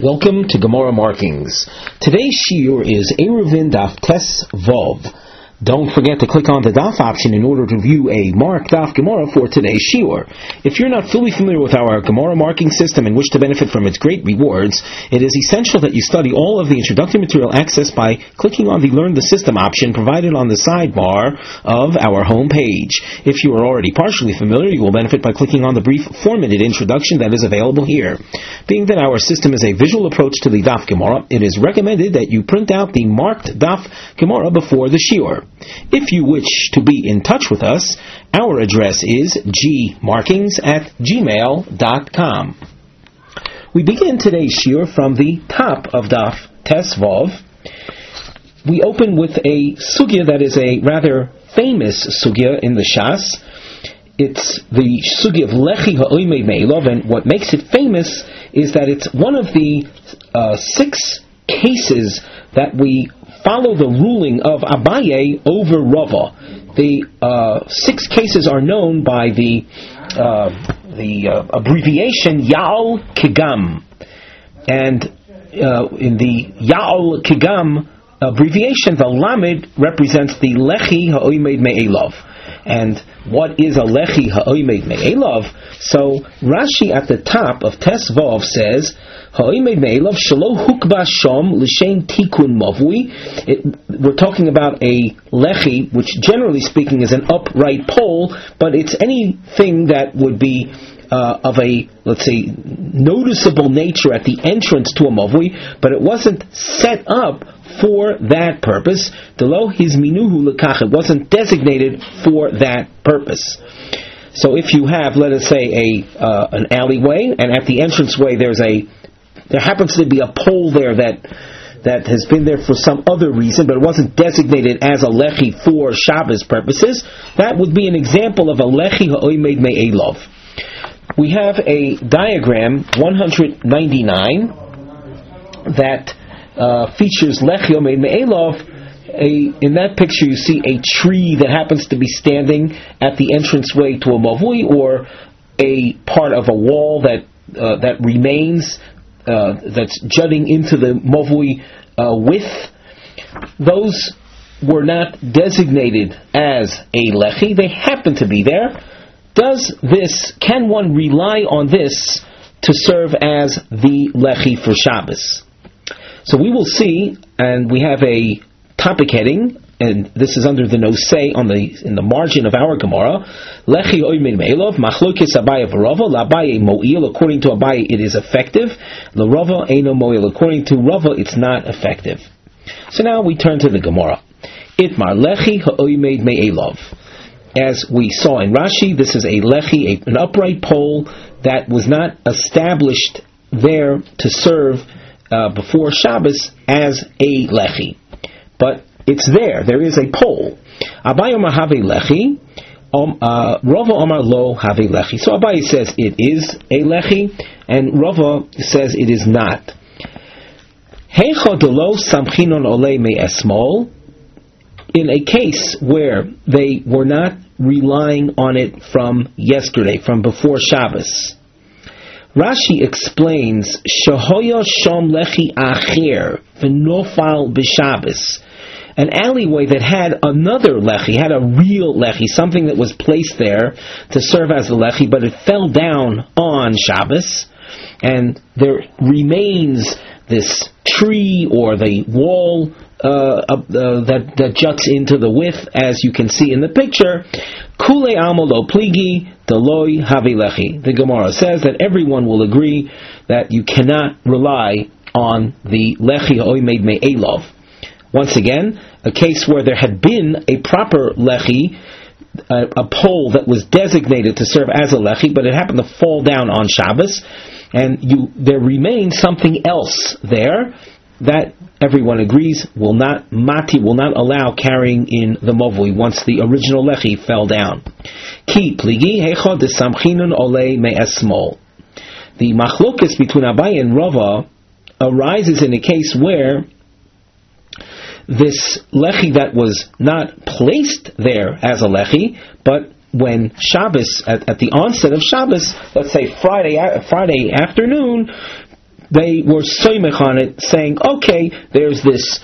Welcome to Gemara Markings. Today's shiur is Eruvin Daf Tes Vov. Don't forget to click on the Daf option in order to view a marked Daf Gemara for today's shiur. If you're not fully familiar with our Gemara marking system and wish to benefit from its great rewards, it is essential that you study all of the introductory material accessed by clicking on the Learn the System option provided on the sidebar of our home page. If you are already partially familiar, you will benefit by clicking on the brief 4-minute introduction that is available here. Being that our system is a visual approach to the Daf Gemara, it is recommended that you print out the marked Daf Gemara before the shiur. If you wish to be in touch with us, our address is gmarkings@gmail.com. We begin today's shiur from the top of Daf Tes Vov. We open with a sugya that is a rather famous sugya in the Shas. It's the sugya of Lechi Ha'oimed Me'elov, and what makes it famous is that it's one of the 6 cases that we follow the ruling of Abaye over Rava. The 6 cases are known by the abbreviation Ya'al Kigam, and in the Ya'al Kigam abbreviation, the Lamed represents the Lechi Ha'oimed Me'elov. And what is a Lechi Ha'oimed Me'elov? So Rashi at the top of Tes Vov says, Ha'oimed Me'elov shelo hukba shom l'shem tikun mavui. We're talking about a Lechi, which generally speaking is an upright pole, but it's anything that would be of a, let's say, noticeable nature at the entrance to a mavui, but it wasn't set up for that purpose. Delo his minuhu lekach, it wasn't designated for that purpose. So if you have, let us say, an alleyway, and at the entranceway there happens to be a pole there that has been there for some other reason, but it wasn't designated as a lechi for Shabbos purposes, that would be an example of a lechi ha'oimed me'elov. We have a diagram 199 that features Lechi Ha'oimed Me'elov. In that picture you see a tree that happens to be standing at the entranceway to a mavui, or a part of a wall that remains, that's jutting into the mavui width. Those were not designated as a lechi, they happen to be there. Can one rely on this to serve as the lechi for Shabbos? So we will see, and we have a topic heading, and this is under the nosei in the margin of our Gemara. Lechi Ha'oimed Me'elov, Machlokes Abaye v'Rava, L'Abaye Mo'il, according to Abaye it is effective, L'Rava Eino Mo'il, according to Rava it's not effective. So now we turn to the Gemara. Itmar Lechi Ha'oimed Me'elov. As we saw in Rashi, this is a lechi, an upright pole that was not established there to serve before Shabbos as a lechi, but it's there. There is a pole. Abaye Omar have lechi, Rava Omar lo have lechi. So Abaye says it is a lechi, and Rava says it is not. Heicha delo samchinon ole me esmol. In a case where they were not relying on it from yesterday, from before Shabbos, Rashi explains, Shehoya shom lechi acher v'nofal b'Shabbos, an alleyway that had another lechi, had a real lechi, something that was placed there to serve as a lechi, but it fell down on Shabbos, and there remains this tree or the wall that juts into the width, as you can see in the picture. Kule amo lo pligi deloi havi lechi. The Gemara says that everyone will agree that you cannot rely on the lechi ha'oimed me'elov. Once again, a case where there had been a proper lechi, a pole that was designated to serve as a lechi, but it happened to fall down on Shabbos, and there remains something else there that everyone agrees will not allow carrying in the mavui once the original lechi fell down. Ki pligi heicha desamchinun ole me'esmol. The machlokas between Abaye and Rava arises in a case where this lechi that was not placed there as a lechi, but when Shabbos, at the onset of Shabbos, let's say Friday afternoon, they were soymech on it, saying, okay, there's this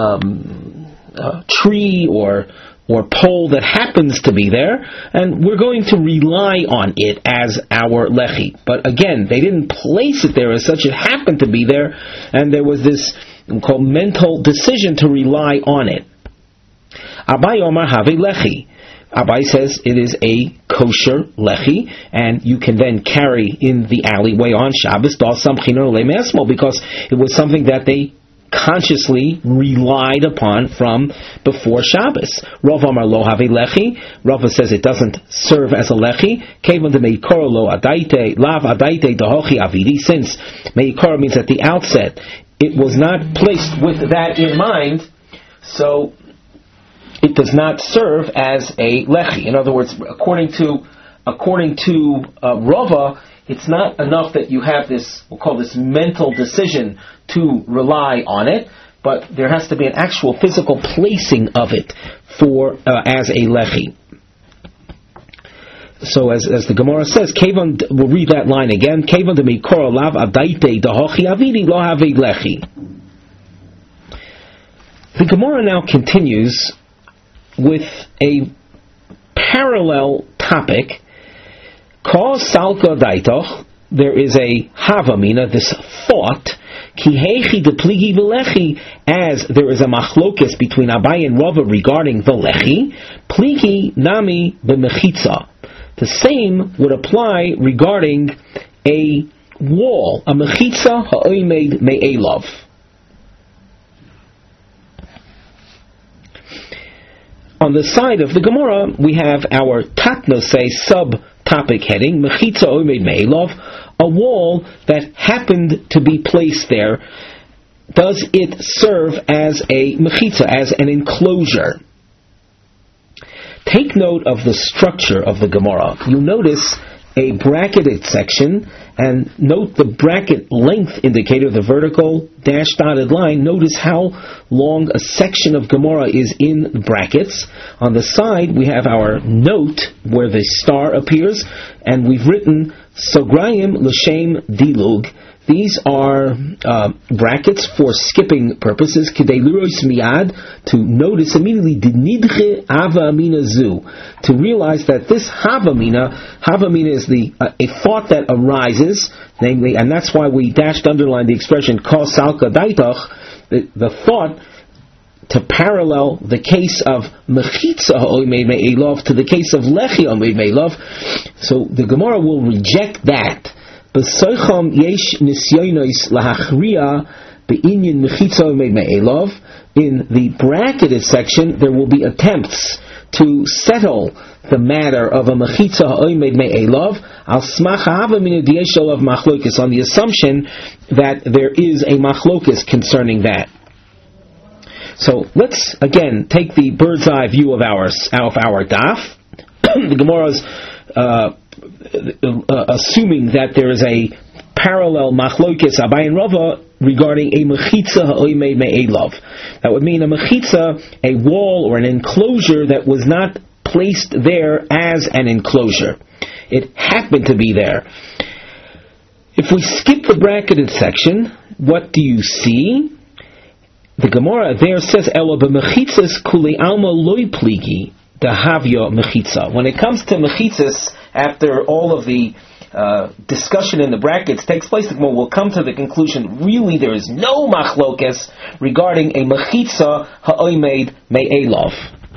tree or pole that happens to be there, and we're going to rely on it as our lechi. But again, they didn't place it there as such. It happened to be there, and there was this called mental decision to rely on it. Abai Omar Have lechi. Abai says it is a kosher lechi, and you can then carry in the alleyway on Shabbos, because it was something that they consciously relied upon from before Shabbos. Rav Amar Lo Have lechi. Rav says it doesn't serve as a lechi. Kevon de Meikora Lo Adaite Lav Adaite Dahochi Avidi. Since Meikora means at the outset, it was not placed with that in mind, so it does not serve as a lechi. In other words, according to Rava, it's not enough that you have this, we'll call this mental decision to rely on it, but there has to be an actual physical placing of it for as a lechi. So as the Gemara says, Kevon, we'll read that line again. Kevon de Meikora Lav Adaite Dahochi Avidi Lo Have lechi. The Gemara now continues with a parallel topic. Kol Salka Daitoch, there is a Havamina, this thought, Ki Heichi de Pligi Velechi, as there is a machlokes between Abai and Rava regarding the lechi, Pligi Nami B'mechitza. The same would apply regarding a wall, a mechitza ha'oimed me'elav. On the side of the Gemara, we have our Tatnosei sub-topic heading, Mechitza Oimed Me'elav, a wall that happened to be placed there. Does it serve as a Mechitza, as an enclosure? Take note of the structure of the Gemara. You'll notice a bracketed section, and note the bracket length indicator, the vertical dashed dotted line. Notice how long a section of Gemara is in brackets. On the side, we have our note where the star appears, and we've written Sograyim L'Shem Dilug. These are brackets for skipping purposes. Kidei lirois miyad, to notice immediately Dinidche Hava Amina Zu, to realize that this Havamina is a thought that arises, namely, and that's why we underlined the expression Kol Salka Daitoch, the thought to parallel the case of Mechitza Ha'oimed Me'elav to the case of Lechi Ha'oimed Me'elav. So the Gemara will reject that. In the bracketed section, there will be attempts to settle the matter of a mechitza ha'oimed me'elav al smach ha'avamina d'yeshel of machlokes, on the assumption that there is a machlokes concerning that. So let's again take the bird's eye view of our daf. The Gemara's assuming that there is a parallel machlokes Abai and Rava regarding a mechitza ha'oimed me'elav. That would mean a mechitza, a wall or an enclosure that was not placed there as an enclosure. It happened to be there. If we skip the bracketed section, what do you see? The Gemara there says, Ela b'mechitzas kuli alma loy pligi dahavya mechitza. When it comes to mechitzas, after all of the discussion in the brackets takes place, the Gemara will come to the conclusion, really there is no machlokes regarding a mechitza ha'oimed me'elav.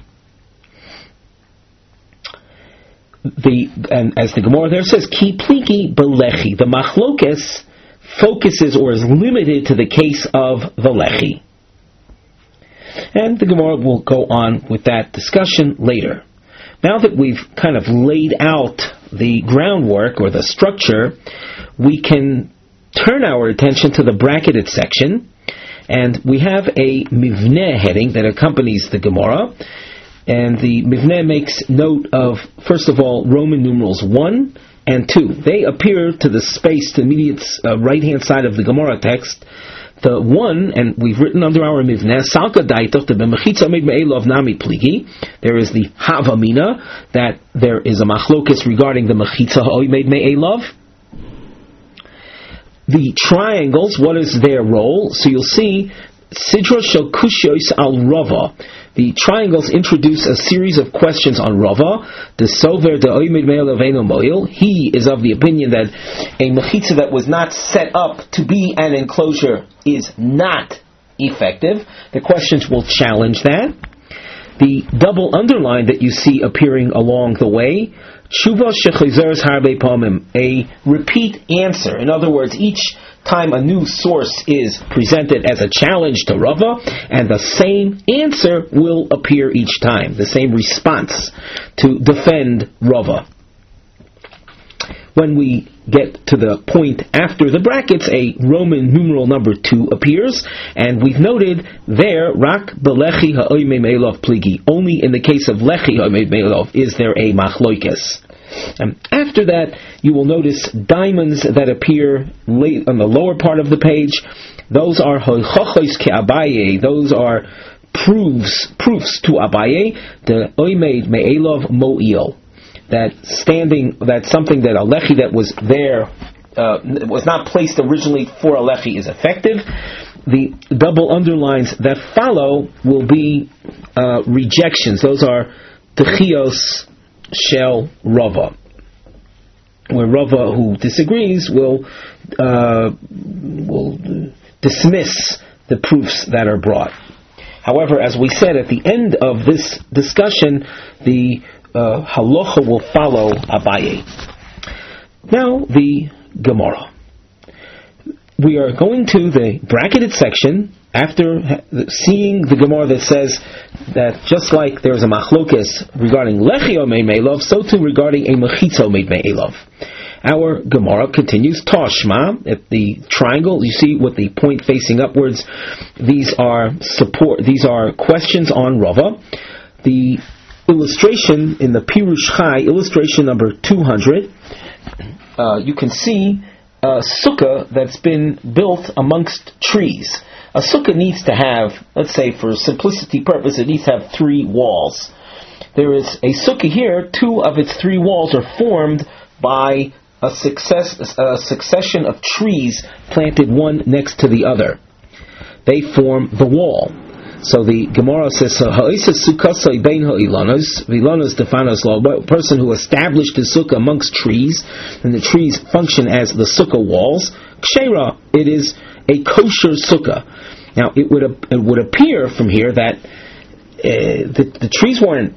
And as the Gemara there says, ki pligi belechi, the machlokes focuses or is limited to the case of the lechi. And the Gemara will go on with that discussion later. Now that we've kind of laid out the groundwork or the structure, we can turn our attention to the bracketed section, and we have a mivneh heading that accompanies the Gemara, and the mivneh makes note of, first of all, Roman numerals 1 and 2. They appear to the space, to the immediate right-hand side of the Gemara text. The 1, and we've written under our mivneh, Salka Daitoch, the B'mechitza Oimed Me'elav Nami Pligi. There is the Havamina, that there is a machlokes regarding the Mechitza Oimed Me'elav. The triangles, what is their role? So you'll see Sidra Shel Kushos al Rava. The triangles introduce a series of questions on Rava. The Sover de Oymid Meil Aveno Moil. He is of the opinion that a mechitza that was not set up to be an enclosure is not effective. The questions will challenge that. The double underline that you see appearing along the way, Tshuva shechizeres harbe pamim, a repeat answer. In other words, each time a new source is presented as a challenge to Rava, and the same answer will appear each time, the same response to defend Rava. When we get to the point after the brackets, a Roman numeral number 2 appears, and we've noted there, Rak belechi ha'oimei me'elov pligi. Only in the case of lechi ha'oimei me'elov is there a machloikes. After that, you will notice diamonds that appear late on the lower part of the page. Those are hoichachos ke Abaye. Those are proofs to Abaye. The oimed me'elov mo'il. That something that a lechi that was there was not placed originally for a lechi is effective. The double underlines that follow will be rejections. Those are techios shel Rava, where Rava, who disagrees, will dismiss the proofs that are brought. However, as we said at the end of this discussion, the halacha will follow Abaye. Now the Gemara. We are going to the bracketed section after seeing the Gemara that says that just like there is a machlokes regarding lechi omeid me'elov, so too regarding a mechitza omeid me'elov. Our Gemara continues, Tashma, at the triangle, you see with the point facing upwards, these are questions on Rava. The illustration in the Pirush Chai, illustration number 200, you can see a sukkah that's been built amongst trees. A sukkah needs to have, let's say for simplicity purpose, it needs to have 3 walls. There is a sukkah here, 2 of its 3 walls are formed by a succession of trees planted one next to the other. They form the wall. So the Gemara says, a person who established the sukkah amongst trees, and the trees function as the sukkah walls, kshera, it is a kosher sukkah. Now it would appear from here that the trees weren't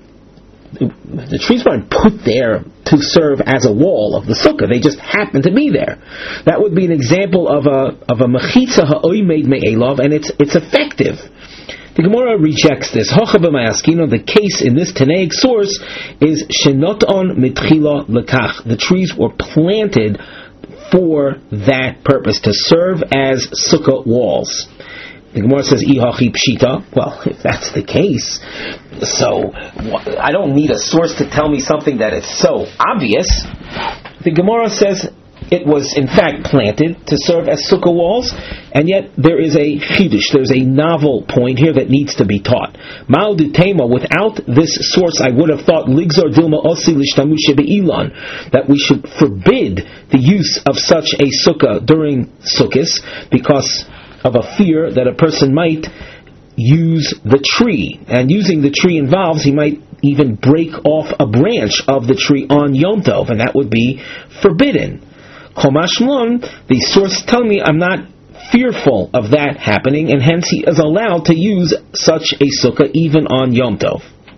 put there to serve as a wall of the sukkah. They just happened to be there. That would be an example of a mechitza ha'oimed me'elov, and it's effective. The Gemara rejects this. The case in this Tanaic source is shenoton mitchila lekach. The trees were planted for that purpose, to serve as sukkah walls. The Gemara says, Ihachi pshita. Well, if that's the case, so I don't need a source to tell me something that is so obvious. The Gemara says it was in fact planted to serve as sukkah walls, and yet there is a chidush, there's a novel point here that needs to be taught. Ma'al d'tema, without this source I would have thought ligzor dilma osi l'shtamushe be'ilan, that we should forbid the use of such a sukkah during sukkahs, because of a fear that a person might use the tree, and using the tree involves he might even break off a branch of the tree on Yom Tov, and that would be forbidden. Komashmon, the source telling me I'm not fearful of that happening, and hence he is allowed to use such a sukkah even on Yom Tov.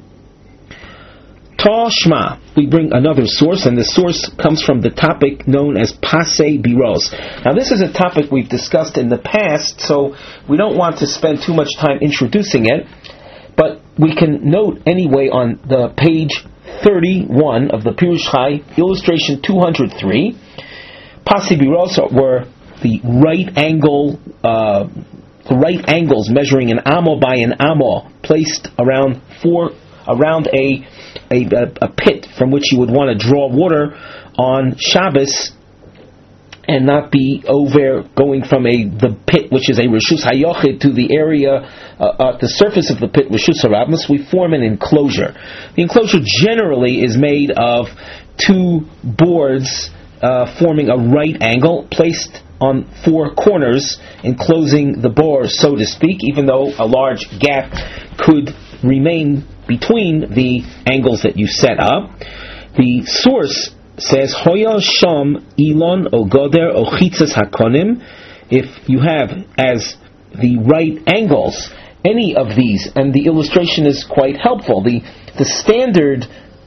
Tashma, we bring another source, and the source comes from the topic known as Pasei Biros. Now this is a topic we've discussed in the past, so we don't want to spend too much time introducing it, but we can note anyway on the page 31 of the Pirush Chai, illustration 203, Pasei Biros were the right angles measuring an amo by an amo placed around a pit from which you would want to draw water on Shabbos, and not be over going from the pit, which is a Reshus HaYochid, to the area at the surface of the pit, Reshus HaRabnos. We form an enclosure. The enclosure generally is made of 2 boards forming a right angle placed on four corners, enclosing the bore, so to speak, even though a large gap could remain between the angles that you set up. The source says, Hoya Sham Elon O Goder O Chitzas Hakonim. If you have as the right angles any of these, and the illustration is quite helpful. The standard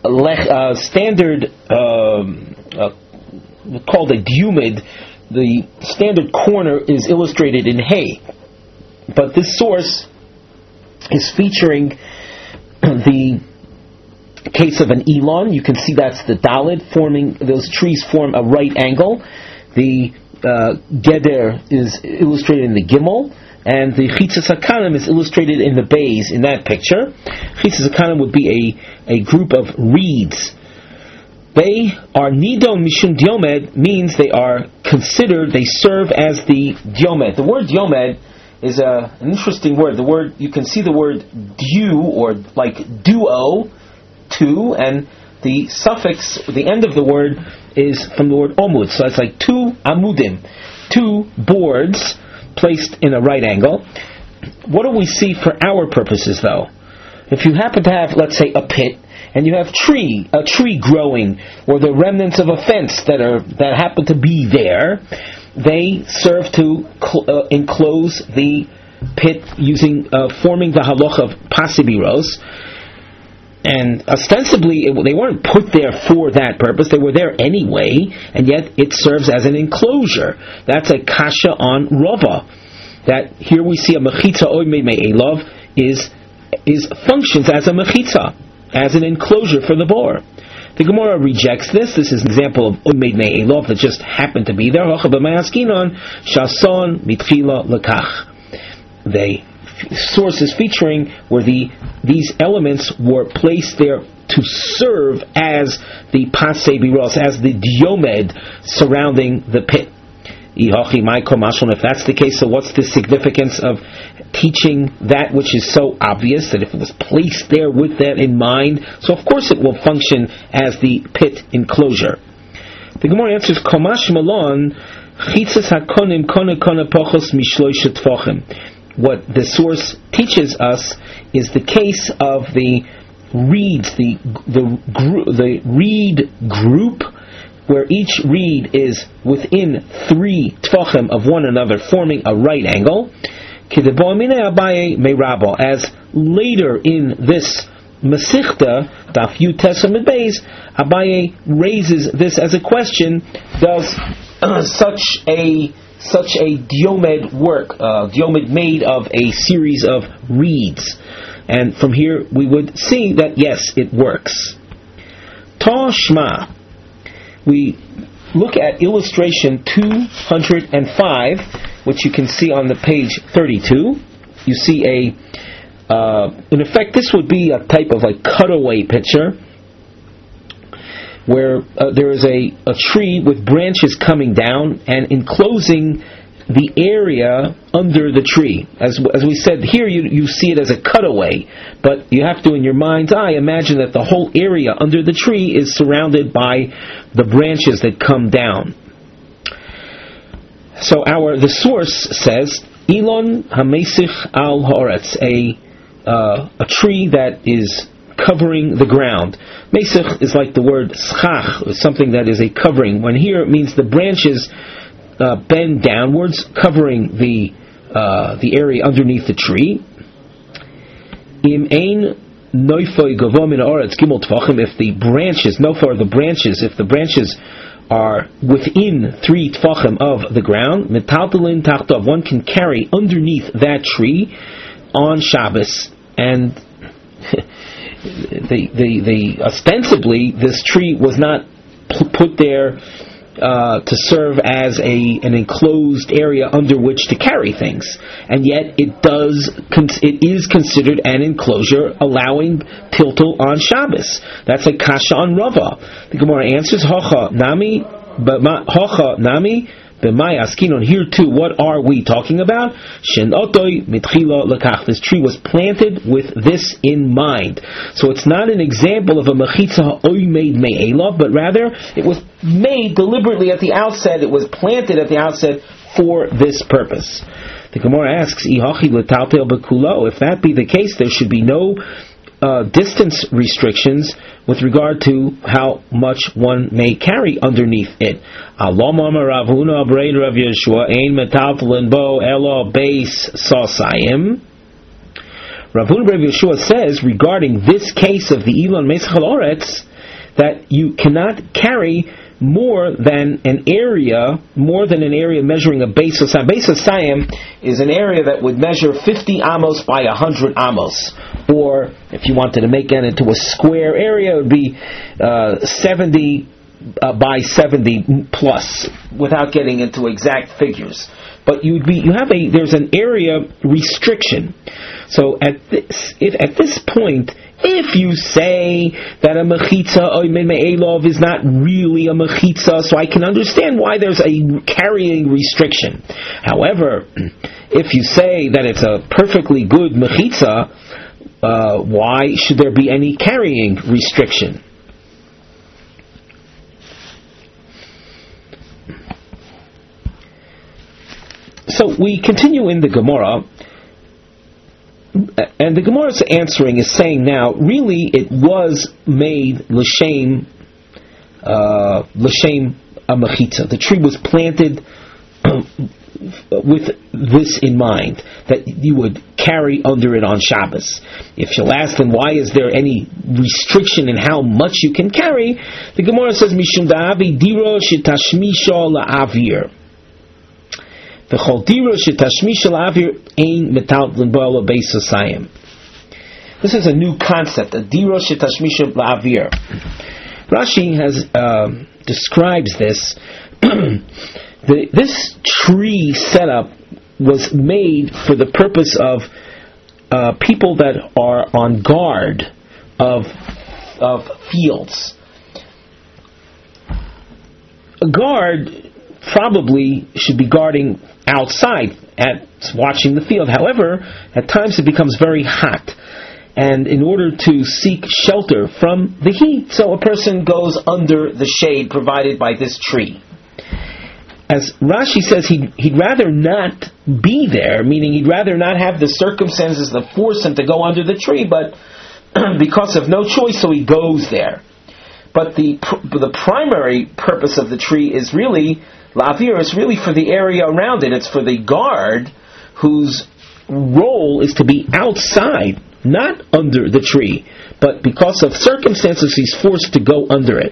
called a diumid, the standard corner is illustrated in hay, but this source is featuring the case of an elon. You can see that's the dalid, forming those trees form a right angle. The geder is illustrated in the gimel, and the chitzas hakanim is illustrated in the bays in that picture. Chitzas hakanim would be a group of reeds. They are nidon mishum diomed, means they are considered, they serve as the diomed. The word diomed is an interesting word. The word, you can see the word du, or like duo, two, and the suffix, the end of the word, is from the word omud. So it's like two amudim, two boards placed in a right angle. What do we see for our purposes, though? If you happen to have, let's say, a pit, and you have a tree growing, or the remnants of a fence that happen to be there, they serve to enclose the pit using forming the halacha of pasibiros. And ostensibly, they weren't put there for that purpose. They were there anyway, and yet it serves as an enclosure. That's a kasha on Rava. That here we see a mechitza oimei me'elov is functions as a mechitza, as an enclosure for the bore. The Gemara rejects this. This is an example of oimei me'elov that just happened to be there. Shason mitchila lekach. The sources featuring where these elements were placed there to serve as the pasei biros, as the diomed surrounding the pit. If that's the case, so what's the significance of teaching that which is so obvious, that if it was placed there with that in mind, so of course it will function as the pit enclosure? The Gemara answers, Komash malon chitzas hakonim kona kona pochos mishloish tfachim. What the source teaches us is the case of the reeds, the reed group, where each reed is within 3 tfachim of one another, forming a right angle. As later in this Mesichta, Daf Yutes Amud Beis, Abaye raises this as a question: does such a diomed work, diomed made of a series of reeds? And from here we would see that yes, it works. Tashma. We look at illustration 205, which you can see on the page 32. You see in effect, this would be a type of like cutaway picture, where there is a tree with branches coming down and enclosing the area under the tree. As we said, here you see it as a cutaway, but you have to, in your mind's eye, imagine that the whole area under the tree is surrounded by the branches that come down. So the source says, Elon hamesich al haaretz, a tree that is covering the ground. Mesich is like the word schach, something that is a covering. When here it means the branches bend downwards, covering the area underneath the tree. Im ein noifoi gavo min haaretz gimel tfachim. If the branches are within 3 tfachim of the ground, metaltalin tachtov, one can carry underneath that tree on Shabbos. And ostensibly this tree was not put there to serve as an enclosed area under which to carry things, and yet it is considered an enclosure, allowing tiltul on Shabbos. That's a kasha on Rava. The Gemara answers, Hocha nami b'may askinon. Here too, what are we talking about? Shen otoi mitchila lekach. This tree was planted with this in mind. So it's not an example of a mechitza ha'oimed me'elav, but rather it was made deliberately at the outset. It was planted at the outset for this purpose. The Gemara asks, if that be the case, there should be no distance restrictions with regard to how much one may carry underneath it. Rav Huna Rav Yeshua says regarding this case of the Elon Mesach Oretz that you cannot carry more than an area measuring a base of Sayim. Base of Sayim is an area that would measure 50 amos by 100 amos. Or, if you wanted to make it into a square area, it would be 70 by 70 plus, without getting into exact figures. But there's an area restriction. So at this point, if you say that a mechitza oimed me'elov is not really a mechitza, so I can understand why there's a carrying restriction. However, if you say that it's a perfectly good mechitza, why should there be any carrying restriction? So we continue in the Gemara. And the Gemara's answering is saying now, really it was made l'shem a mechitza. The tree was planted with this in mind, that you would carry under it on Shabbos. If you'll ask them, why is there any restriction in how much you can carry? The Gemara says, Mishum da'avi diro shetashmisha la'avir. This is a new concept, a diro shetashmisha la'avir. Rashi describes this. This tree setup was made for the purpose of people that are on guard of fields. A guard probably should be guarding outside, watching the field. However, at times it becomes very hot, and in order to seek shelter from the heat, so a person goes under the shade provided by this tree. As Rashi says, he'd rather not be there, meaning he'd rather not have the circumstances that force him to go under the tree, but because of no choice, so he goes there. But the primary purpose of the tree is really la'avir, is really for the area around it. It's for the guard whose role is to be outside, not under the tree, but because of circumstances he's forced to go under it.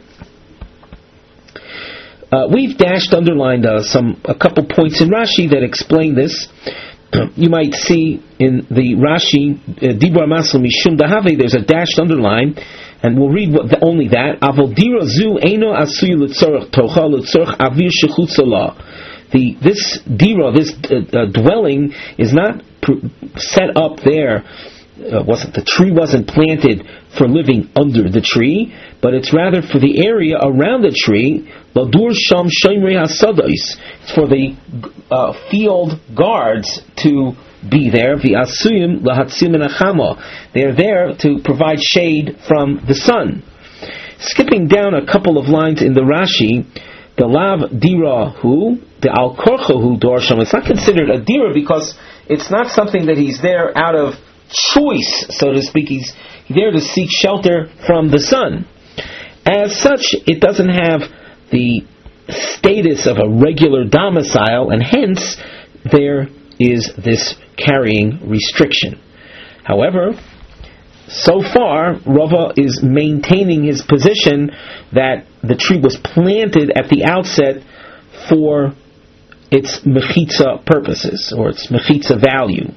We've underlined a couple points in Rashi that explain this. You might see in the Rashi, Dibur Masel Mishum Dahave, there's a dashed underline, and we'll read only that. Avol dira zu eino asui l'tzorach tocha l'tzorach avir shechutz la. This dwelling is not set up there. The tree wasn't planted for living under the tree, but it's rather for the area around the tree. Ladur sham shoymrei hasados. It's for the field guards to be there. V'asuyim lahatzim menachama. They're there to provide shade from the sun. Skipping down a couple of lines in the Rashi, the lav dira hu, the al korcha hu dorsham. It's not considered a dira because it's not something that he's there out of choice, so to speak. He's there to seek shelter from the sun. As such, it doesn't have the status of a regular domicile, and hence there is this carrying restriction. However, so far, Rava is maintaining his position that the tree was planted at the outset for its mechitza purposes, or its mechitza value.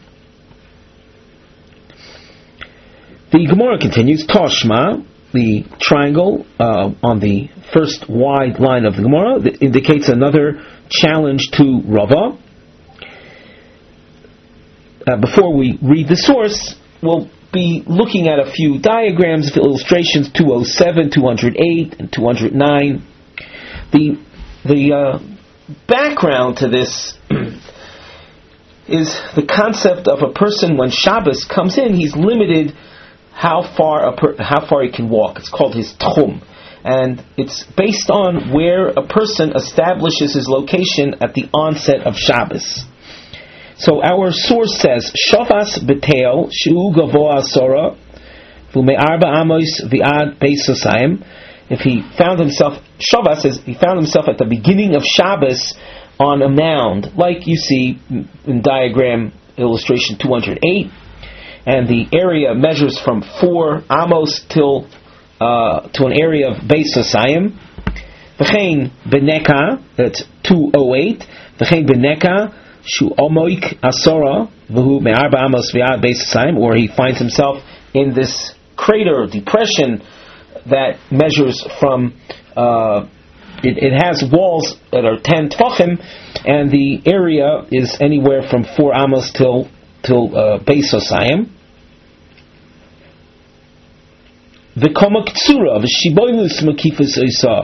The Gemara continues, Toshma, the triangle on the first wide line of the Gemara, that indicates another challenge to Rava. Before we read the source, we'll be looking at a few diagrams, illustrations, 207, 208, and 209. The background to this is the concept of a person when Shabbos comes in, he's limited how far he can walk. It's called his tchum. and it's based on where a person establishes his location at the onset of Shabbos. So our source says, Shavas Betel Shu Gavoa Asora V'Me'arba Amos V'Ad Beis Hosayim. If he found himself, Shavas says he found himself at the beginning of Shabbos on a mound, like you see in diagram illustration 208, and the area measures from 4 Amos till to an area of Beis Hosayim. V'chein Beneka, that's 208. V'chein Beneka Shu Omoik Asora V'hu Me'arba Amos V'Ad Beis Hosayim, or he finds himself in this crater or depression that measures from it has walls that are 10 Tvachim, and the area is anywhere from 4 Amos till Beis Hosayim. The Koma Ktsura, the Shiboilus Makifus Isa,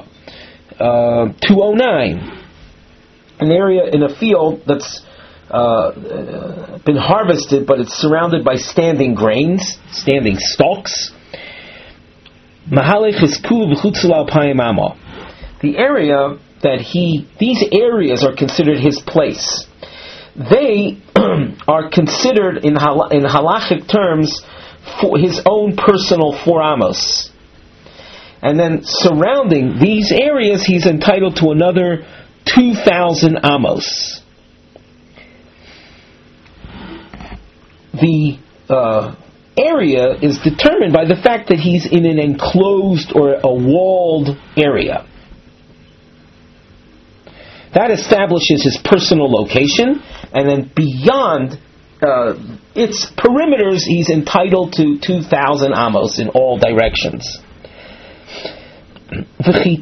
209, an area in a field that's been harvested, but it's surrounded by standing grains, standing stalks. Mahalech is Kul V'chutzula Payim Amo. The area that these areas are considered his place. They are considered in halachic terms for his own personal 4 Amos. And then surrounding these areas, he's entitled to another 2,000 Amos. The area is determined by the fact that he's in an enclosed or a walled area. That establishes his personal location, and then beyond its perimeters, he's entitled to 2,000 Amos in all directions. You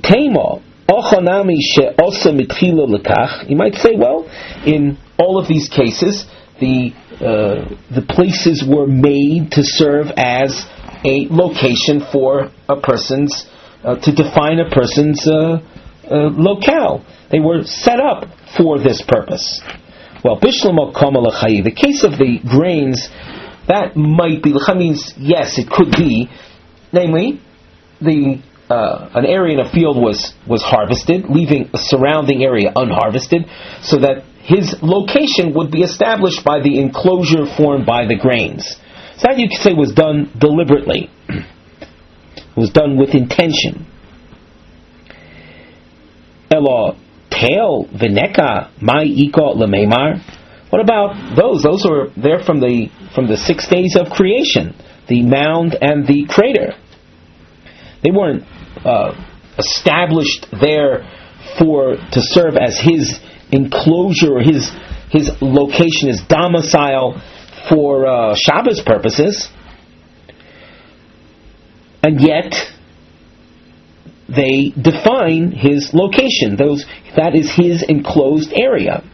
might say, well, in all of these cases, the places were made to serve as a location for a person's, to define a person's locale. They were set up for this purpose. Well, the case of the grains, that might be, means yes, it could be, namely, an area in a field was harvested, leaving a surrounding area unharvested, so that his location would be established by the enclosure formed by the grains. So that you could say was done deliberately. It was done with intention. Elo tail vineka mai iko lemeimar. What about those? Those are there from the 6 days of creation, the mound and the crater. They weren't established there to serve as his enclosure or his location, his domicile for Shabbos purposes, and yet they define his location. That is his enclosed area.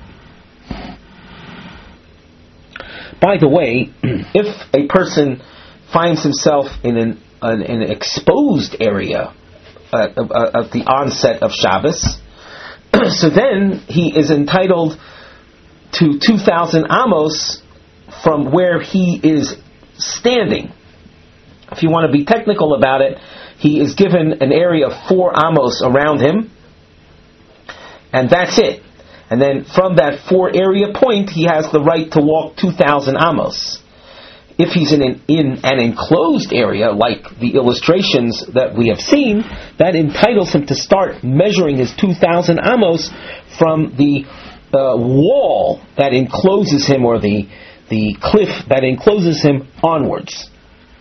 By the way, if a person finds himself in an exposed area at the onset of Shabbos, so then he is entitled to 2,000 Amos from where he is standing. If you want to be technical about it, he is given an area of 4 Amos around him, and that's it. And then from that 4 area point, he has the right to walk 2,000 Amos. If he's in an enclosed area, like the illustrations that we have seen, that entitles him to start measuring his 2,000 Amos from the wall that encloses him, or the cliff that encloses him, onwards.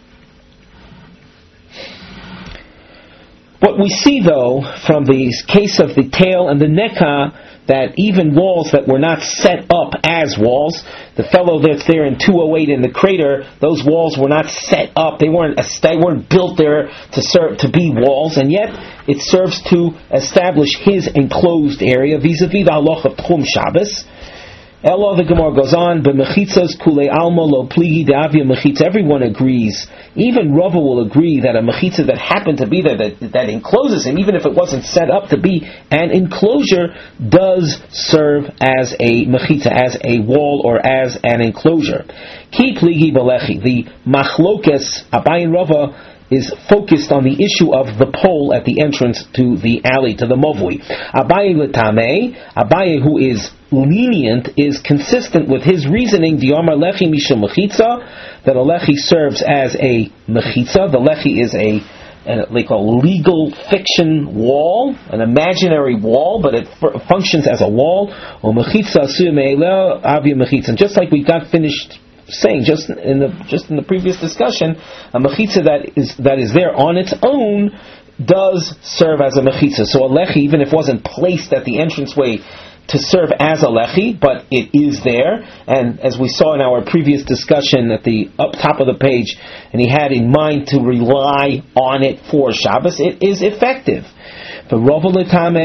What we see, though, from the case of the tail and the neka, that even walls that were not set up as walls, the fellow that's there in 208 in the crater, those walls were not set up. They weren't built there to be walls, and yet it serves to establish his enclosed area vis-a-vis the halacha of Tchum Shabbos. Elo, the Gemara goes on, b'mechitzos kulei alma lo pligi de'avia mechitza. Everyone agrees. Even Rava will agree that a mechitza that happened to be there, that encloses him, even if it wasn't set up to be an enclosure, does serve as a mechitza, as a wall or as an enclosure. Ki pligi belechi. The machlokes Abayin Rava is focused on the issue of the pole at the entrance to the alley, to the Movui. Abaye L'Tamei, Abaye, who is lenient, is consistent with his reasoning, Diomar Lechi Mishum Mechitza, that a Lechi serves as a Mechitza. The Lechi is like a legal fiction wall, an imaginary wall, but it functions as a wall. Or Mechitza Asur Me'ela Avia Mechitza. And just like we got finished saying just in the previous discussion, a mechitza that is there on its own does serve as a mechitza. So a lechi, even if it wasn't placed at the entranceway to serve as a lechi, but it is there. And as we saw in our previous discussion at the up top of the page, and he had in mind to rely on it for Shabbos, it is effective. Rava, on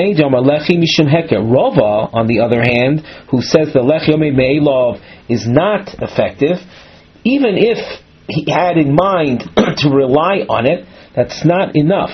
the other hand, who says the Lech Yomei Me'elov is not effective, even if he had in mind to rely on it, that's not enough.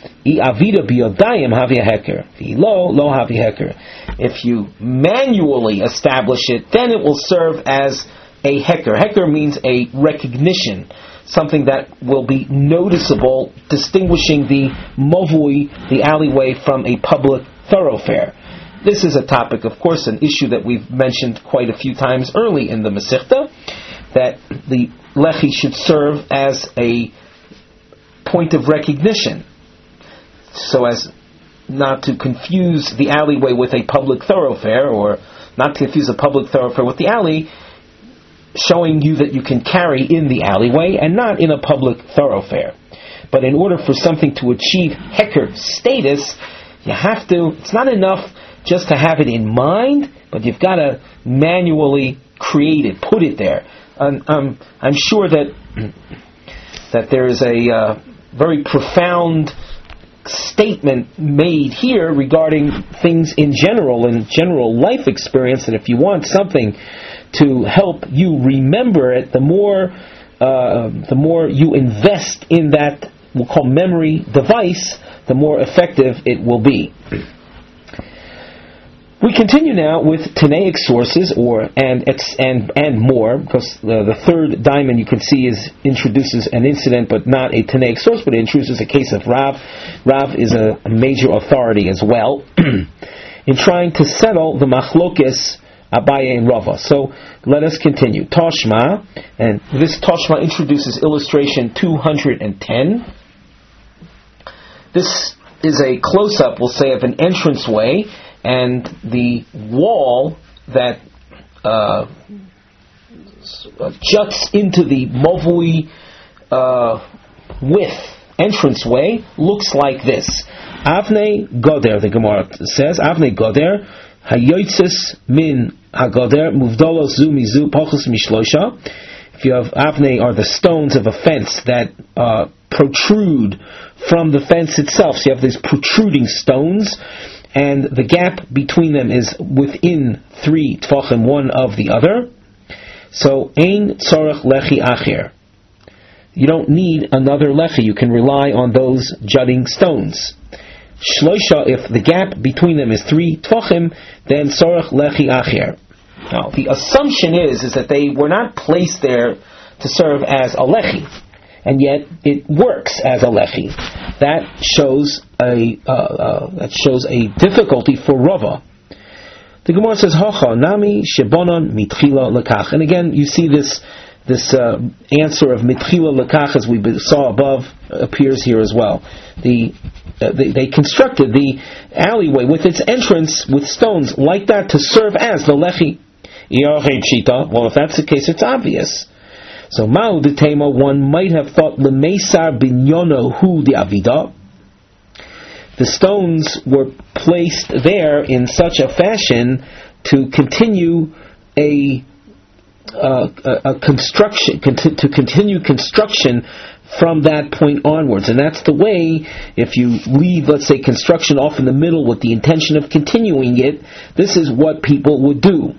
If you manually establish it, then it will serve as a heker. Heker means a recognition, something that will be noticeable, distinguishing the movui, the alleyway, from a public thoroughfare. This is a topic, of course, an issue that we've mentioned quite a few times early in the Masechta, that the lechi should serve as a point of recognition, so as not to confuse the alleyway with a public thoroughfare, or not to confuse a public thoroughfare with the alley, showing you that you can carry in the alleyway and not in a public thoroughfare. But in order for something to achieve heker status, you have to, it's not enough just to have it in mind, but you've got to manually create it, put it there. I'm sure that there is a very profound statement made here regarding things in general life experience, and if you want something to help you remember it, the more you invest in that, we'll call memory device, the more effective it will be. We continue now with Tanaic sources, and more, because the third diamond you can see introduces an incident, but not a Tanaic source, but it introduces a case of Rav. Rav is a major authority as well in trying to settle the machlokes Abaye and Rava. So let us continue. Toshma, and this Toshma introduces illustration 210. This is a close-up, we'll say, of an entranceway, and the wall that juts into the Movui width entranceway looks like this. Avnei Goder, the Gemara says, Avnei Goder, Hayotzis min Hagoder, Muvdolos zu mizu pochus mishloisha. If you have Avnei, are the stones of a fence that protrude from the fence itself. So you have these protruding stones, and the gap between them is within 3 tfachim, one of the other. So, ein tzorach lechi acher. You don't need another lechi. You can rely on those jutting stones. Shloisha, if the gap between them is 3 tfachim, then tzorach lechi acher. Now, the assumption is that they were not placed there to serve as a lechi, and yet it works as a lechi. That shows a difficulty for Rava. The Gemara says, "Hacha nami shebonon mitchila lekach," and again you see this answer of mitchila lekach, as we saw above, appears here as well. They constructed the alleyway with its entrance with stones like that to serve as the lechi. Well, if that's the case, it's obvious. So, Ma'u de Tema, one might have thought, Lemesar binyono hu de avida. The stones were placed there in such a fashion to continue a construction, to continue construction from that point onwards. And that's the way, if you leave, let's say, construction off in the middle with the intention of continuing it, this is what people would do.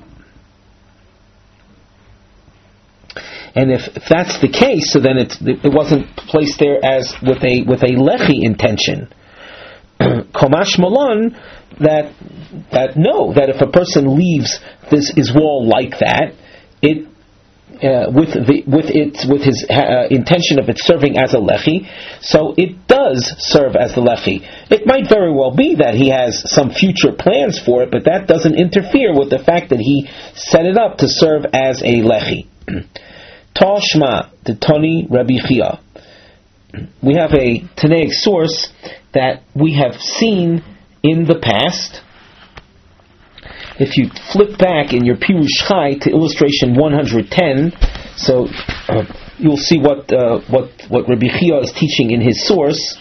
And if that's the case, so then it wasn't placed there as with a lechi intention. Komash Malon, that if a person leaves his wall like that, it with his intention of it serving as a lechi, so it does serve as the lechi. It might very well be that he has some future plans for it, but that doesn't interfere with the fact that he set it up to serve as a lechi. Tashma the Tani Rabbi Chia. We have a Tanaic source that we have seen in the past. If you flip back in your Pirush Chai to illustration 110, so you'll see what Rabbi Chia is teaching in his source.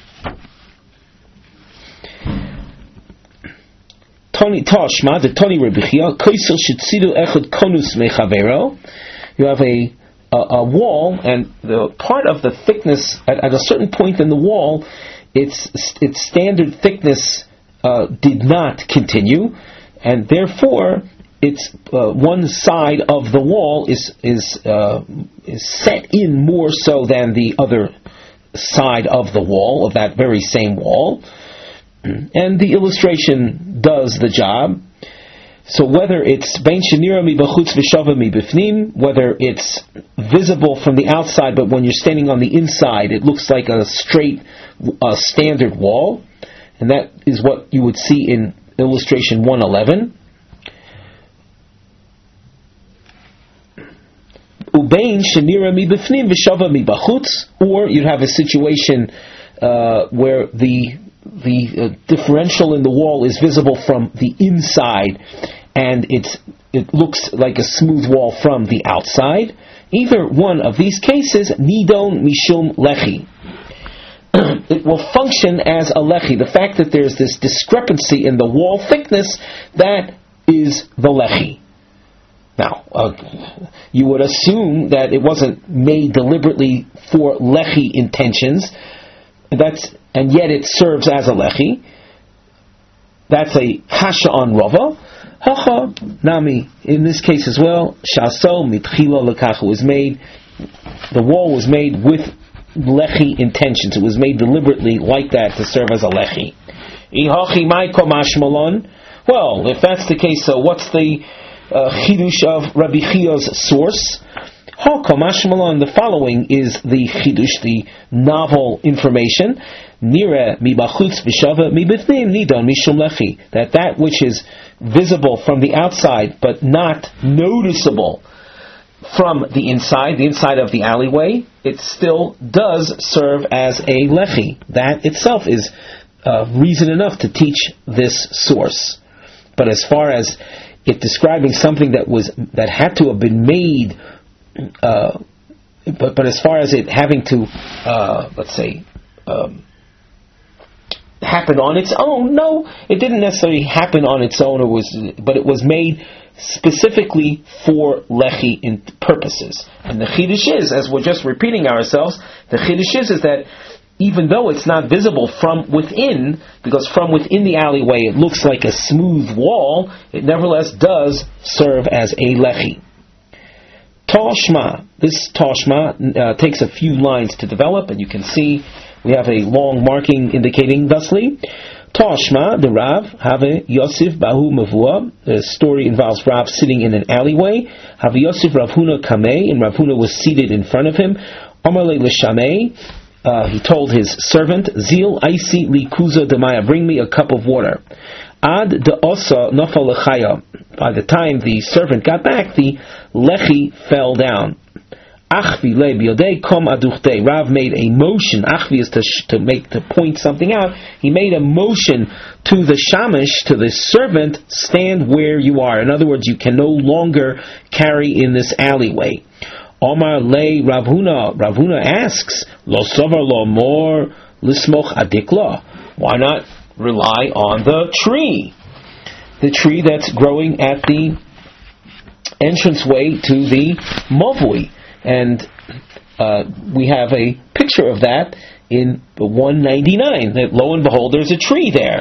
Tashma the Tani Rabbi Chia Koisel Shetzidu Echad Konus Mechavero. You have a wall, and the part of the thickness at a certain point in the wall, its standard thickness did not continue, and therefore its one side of the wall is set in more so than the other side of the wall, of that very same wall, and the illustration does the job. So whether it's bein shenira mi bachutz v'shava mi bifnim, whether it's visible from the outside, but when you're standing on the inside, it looks like a straight, standard wall, and that is what you would see in illustration 111. Ubein shenira mi bifnim v'shava mi bachutz, or you'd have a situation where the differential in the wall is visible from the inside, and it looks like a smooth wall from the outside. Either one of these cases, nidon mishum lechi. It will function as a lechi. The fact that there's this discrepancy in the wall thickness, that is the lechi. Now, you would assume that it wasn't made deliberately for lechi intentions. And yet it serves as a lechi. That's a kasha on Rava. Hacha nami. In this case as well, shaso mitchila lekacha was made. The wall was made with lechi intentions. It was made deliberately like that to serve as a lechi. Ihachi mai komash malon. Well, if that's the case, so what's the chidush of Rabbi Chia's source? The following is the chidush, the novel information. Nira mi bachutz v'shava mi bifnim nidon mishum lechi. That which is visible from the outside but not noticeable from the inside of the alleyway, it still does serve as a lechi. That itself is reason enough to teach this source. But as far as it describing something that had to have been made, but as far as it having to, happen on its own, no, it didn't necessarily happen on its own. But it was made specifically for lechi in purposes. And the chiddush is, as we're just repeating ourselves, the chiddush is that even though it's not visible from within, because from within the alleyway it looks like a smooth wall, it nevertheless does serve as a lechi. Tashma. This Tashma takes a few lines to develop, and you can see we have a long marking indicating thusly. Tashma, the Rav, Have Yosef Bahu Mavua. The story involves Rav sitting in an alleyway. Have Yosef Rav Huna Kamei, and Rav Huna was seated in front of him. Amalei L'Shamei, he told his servant, Zil Aisi Likuza Demaya, bring me a cup of water. Ad de Osa Nafal Lechaya. By the time the servant got back, the lechi fell down. Achvi le biodei kom aduchte. Rav made a motion. Achvi is to point something out. He made a motion to the shamish, to the servant, stand where you are. In other words, you can no longer carry in this alleyway. Omar le Rav Huna. Rav Huna asks, Lo sovar lo mor lismoch adikla. Why not rely on the tree? The tree that's growing at the entranceway to the Mavui. And we have a picture of that in 199. That lo and behold, there's a tree there.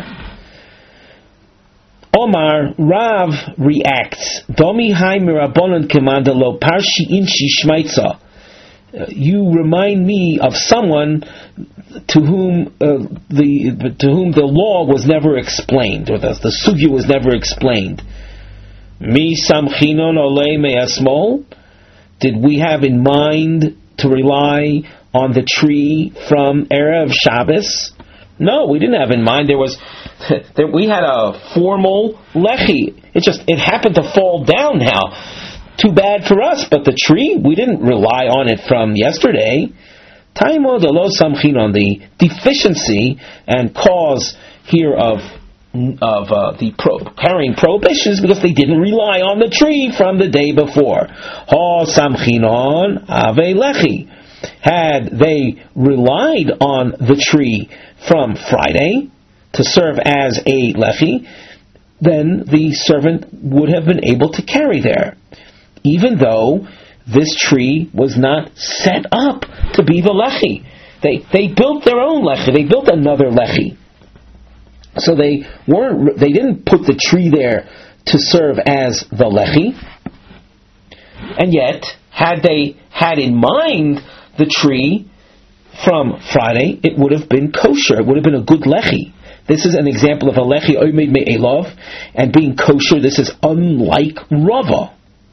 Omar, Rav reacts. Domi hai mirabonon kemandalo parshi inshi shmaitza. You remind me of someone to whom the law was never explained, or the sugya was never explained. Mi samchinon olei me'asmol. Did we have in mind to rely on the tree from Erev Shabbos? No, we didn't have in mind. We had a formal lechi. It happened to fall down now. Too bad for us, but the tree, we didn't rely on it from yesterday. Taimo de lo samchin, on the deficiency and cause here of carrying prohibitions, because they didn't rely on the tree from the day before. Ha samchinon ave lechi. Had they relied on the tree from Friday to serve as a lechi, then the servant would have been able to carry there, even though this tree was not set up to be the lechi. They built their own lechi. They built another lechi. So they didn't put the tree there to serve as the lechi. And yet, had they had in mind the tree from Friday, it would have been kosher. It would have been a good lechi. This is an example of a lechi oimed me'elov, and being kosher. This is unlike Rava.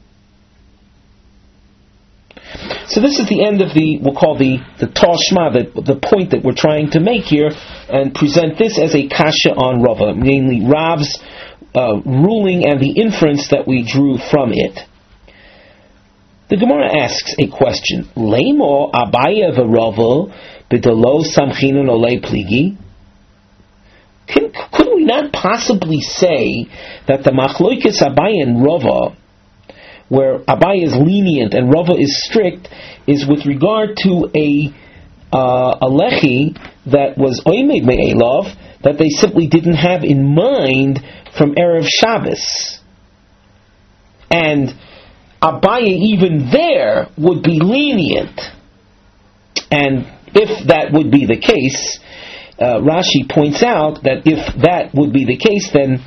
So this is the end of we'll call the Tashma, the point that we're trying to make here, and present this as a kasha on Rava, namely Rav's ruling and the inference that we drew from it. The Gemara asks a question: Leimo Abaya v'Rava b'delo samchinun olei pligi? Could we not possibly say that the machloikes Abaya and Rava, where Abaya is lenient and Rava is strict, is with regard to a lechi that was oimed me'elov, that they simply didn't have in mind from Erev Shabbos, and Abaya even there would be lenient. And if that would be the case, Rashi points out that if that would be the case, then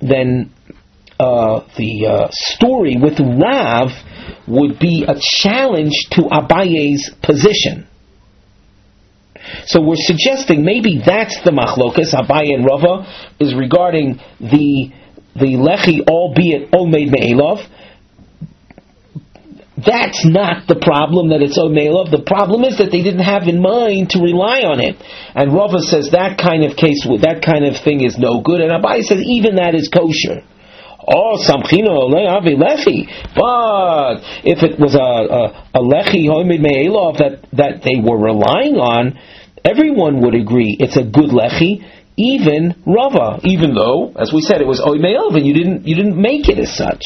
the story with Rav would be a challenge to Abaye's position. So we're suggesting maybe that's the machlokas. Abaye and Rava is regarding the lechi, albeit omeid me'elov. That's not the problem, that it's omeid. The problem is that they didn't have in mind to rely on it. And Rava says that kind of thing is no good. And Abaye says even that is kosher. Oh, samchino le'avi lechi. But if it was a lechi hoimid me'elov that they were relying on, everyone would agree it's a good lechi, even Rava, even though, as we said, it was oime'elov and you didn't make it as such.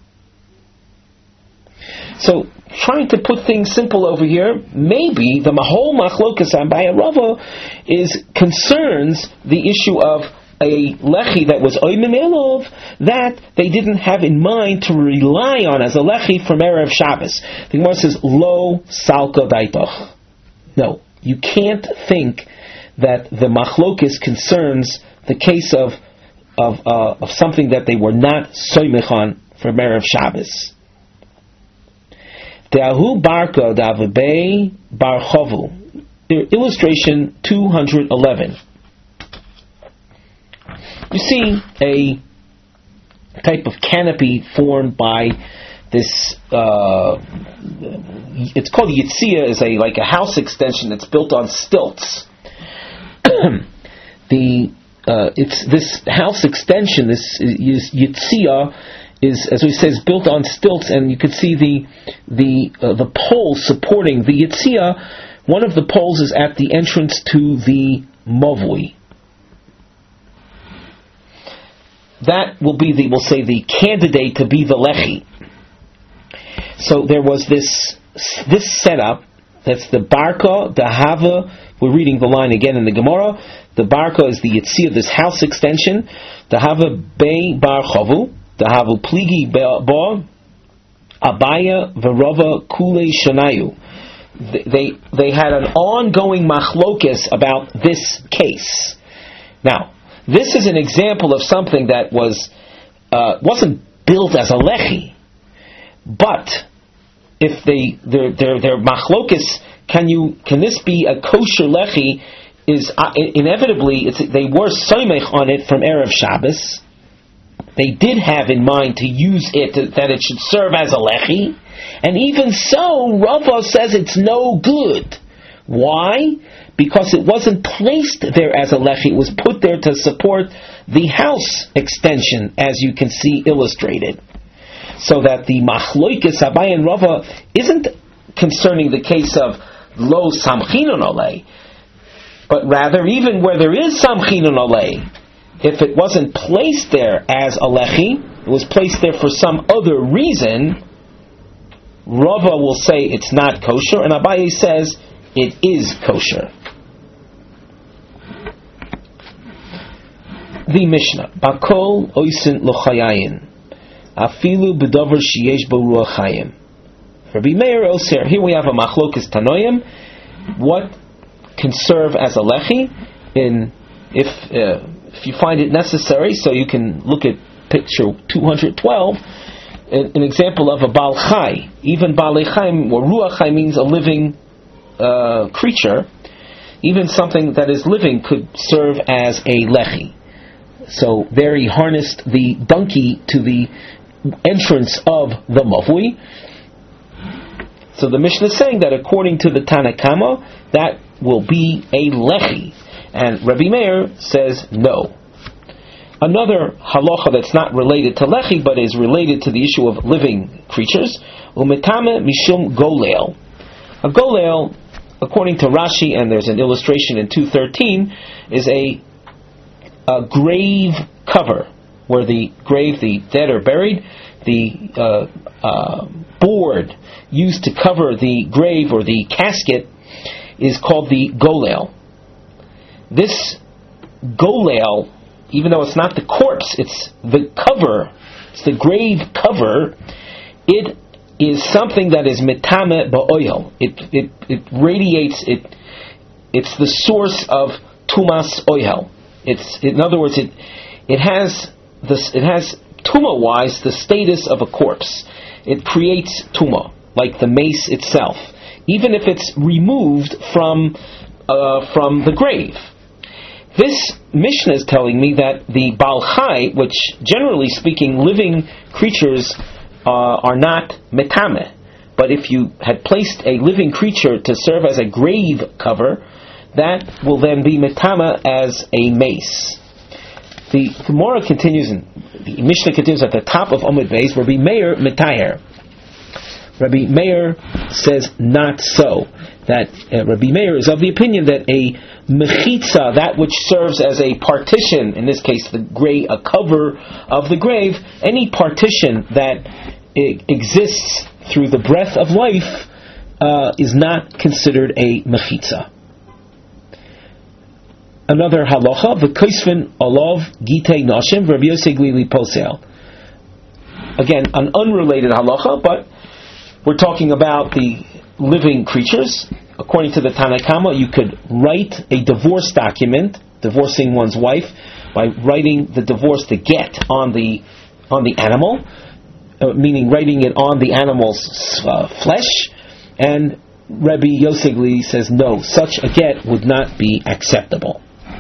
So, trying to put things simple over here, maybe the whole machlokas Abaya Rava concerns the issue of a lechi that was oime'elov that they didn't have in mind to rely on as a lechi from Erev Shabbos. The Gemara says, Lo salka daitoch. No, you can't think that the machlokes concerns the case of something that they were not soymech on from Erev Shabbos. De'ahu barka davabei bar chovu. Illustration 211. You see a type of canopy formed by this. It's called Yitzia. Is like a house extension that's built on stilts. It's this house extension. This Yitzia is, as we say, is built on stilts, and you can see the poles supporting the Yitzia. One of the poles is at the entrance to the Mavui. That will be the candidate to be the lechi. So there was this setup. That's the barka, the hava. We're reading the line again in the Gemara. The barka is the yitzia, this house extension. The hava bei bar chavu. The havu pligi ba abaya v'rava kule shanayu. They had an ongoing machlokes about this case. Now, this is an example of something that wasn't built as a lechi, but if their machlokes, can this be a kosher lechi? Is inevitably they were soymech on it from Erev Shabbos. They did have in mind to use it, that it should serve as a lechi, and even so, Rava says it's no good. Why? Because it wasn't placed there as a lechi, it was put there to support the house extension, as you can see illustrated. So that the machloikes Abaye and Rava isn't concerning the case of lo samchinon olei, but rather even where there is samchinon olei, if it wasn't placed there as a lechi, it was placed there for some other reason, Rava will say it's not kosher, and Abaye says it is kosher. The Mishnah, Bakol oisin lochayayin, afilu b'dover sheyesh bo ruach chayim. Rabbi Meir Oser, here we have a machlokas tanoim. What can serve as a lechi? If you find it necessary, so you can look at picture 212, an example of a Baal Chai. Even Baal Chaim, or Ruach Chai means a living creature. Even something that is living could serve as a lechi. So there he harnessed the donkey to the entrance of the mavui. So the Mishnah is saying that according to the Tanakama, that will be a lechi. And Rabbi Meir says no. Another halacha that's not related to lechi, but is related to the issue of living creatures, umetame mishum golel. A golel, according to Rashi, and there's an illustration in 213, is a grave cover, where the grave, the dead are buried, the board used to cover the grave or the casket is called the golel. This golel, even though it's not the corpse, it's the cover, it's the grave cover, it is something that is metame ba'oil. It radiates, it's the source of tumas oil. In other words, it has tuma wise the status of a corpse. It creates tuma, like the mace itself, even if it's removed from the grave. This Mishnah is telling me that the Baal Chai, which generally speaking living creatures are not metame, but if you had placed a living creature to serve as a grave cover, that will then be metame as a mace. The Gemara continues, and the Mishnah continues at the top of Amud Beis. Rabbi Meir metayer. Rabbi Meir says not so. That Rabbi Meir is of the opinion that a mechitza, that which serves as a partition, in this case a cover of the grave, any partition that exists through the breath of life is not considered a mechitza. Another halacha, v'koisvin olav gitei nashim Rabbi Yosei Glili posel. Again, an unrelated halacha, but we're talking about the living creatures. According to the Tanakama, you could write a divorce document, divorcing one's wife, by writing the divorce, the get, on the animal, meaning writing it on the animal's flesh. And Rabbi Yosei Glili says no, such a get would not be acceptable.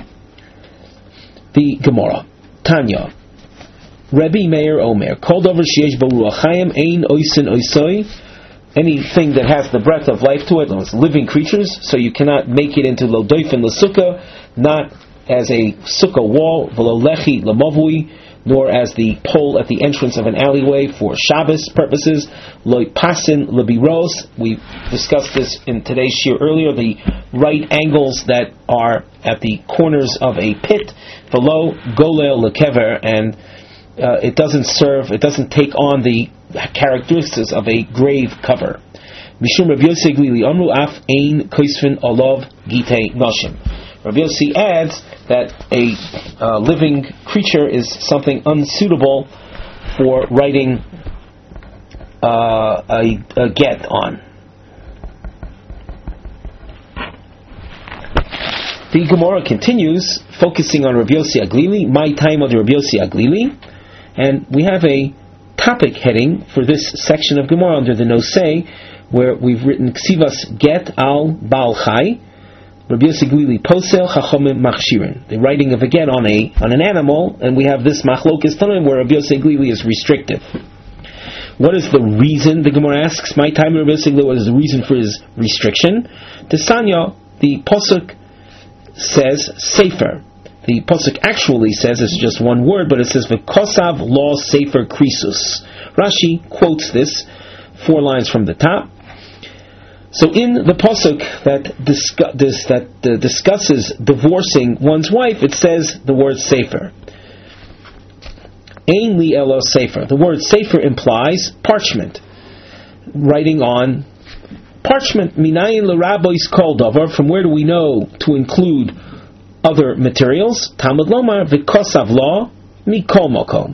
The Gemara, Tanya, Rabbi Meir Omer, called over sheyesh bo ruach chayim ein oisin oisoi. Anything that has the breath of life to it, those living creatures, so you cannot make it into lo doifen l'sukkah, not as a sukkah wall, v'lo lechi l'mavui, nor as the pole at the entrance of an alleyway for Shabbos purposes, lo pasin l'biros. We discussed this in today's shir earlier, the right angles that are at the corners of a pit, v'lo golel l'kever, and it doesn't take on the characteristics of a grave cover. Mishum Rav Yosei Glili Amru Af Ein Koisvin Olav Gitei Nashim. Rav Yosei adds that a living creature is something unsuitable for writing a get on. The Gemara continues, focusing on Rav Yosei Glili, my time of Rav Yosei Glili, and we have a topic heading for this section of Gemara under the Nosei, where we've written Ksivas Get al Baal Chai, Rabbi Yossi Glili posel, Chachamim machshirin. The writing of again on an animal, and we have this machlokes tanoim where Rabbi Yossi Glili is restrictive. What is the reason? The Gemara asks, my time Rabbi Yossi Glili, what is the reason for his restriction? The Sanya, the pasuk says sefer. The pasuk actually says it's just one word, but it says v'kosav lo sefer krisus. Rashi quotes this 4 lines from the top. So in the pasuk that discusses divorcing one's wife, it says the word sefer. Ein li elo sefer. The word sefer implies parchment, writing on parchment. Minayin l'rabois kol davar. From where do we know to include other materials? Talmud lomar v'kosav lo mikol makom.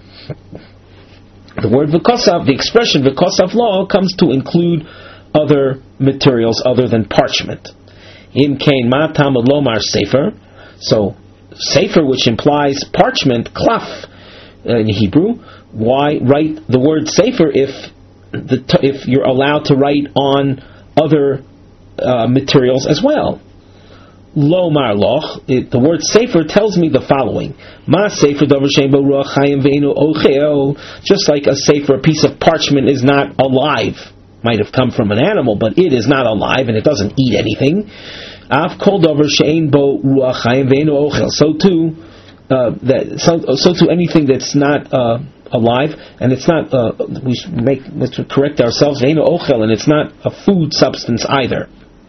The word v'kosav, the expression v'kosav lo, comes to include other materials other than parchment. Im kain ma Talmud lomar sefer. So sefer, which implies parchment, klaf in Hebrew. Why write the word sefer if you're allowed to write on other materials as well? Lo marloch, the word sefer tells me the following: Ma sefer davar shein bo ruach chayim ve'einu ochel. Just like a sefer, a piece of parchment, is not alive, might have come from an animal, but it is not alive and it doesn't eat anything. Av kol davar shein bo ruach chayim ve'einu ochel. So too anything that's not alive, and it's not. Let's correct ourselves. Ve'einu ochel, and it's not a food substance either.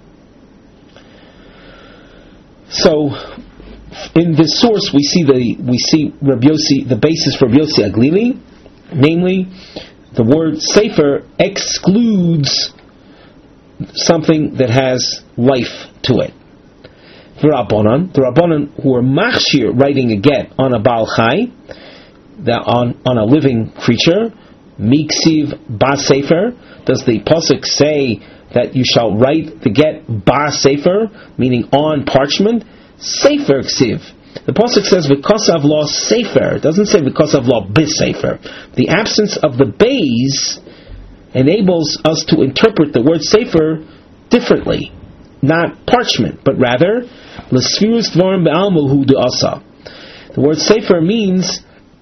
So, in this source, we see Rabbi Yossi, the basis for Rabbi Yossi Aglili, namely, the word sefer excludes something that has life to it. The Rabbanan who are machshir, writing a get on a Baal Chai, on a living creature, miksiv ba sefer. Does the pasuk say that you shall write the get ba sefer, meaning on parchment? Sefer ksiv. The pasuk says v'kosav lo sefer. It doesn't say v'kosav lo bis sefer. The absence of the bays enables us to interpret the word sefer differently, not parchment, but rather l'sfirus dvarim be'alma hu de'asa. The word sefer means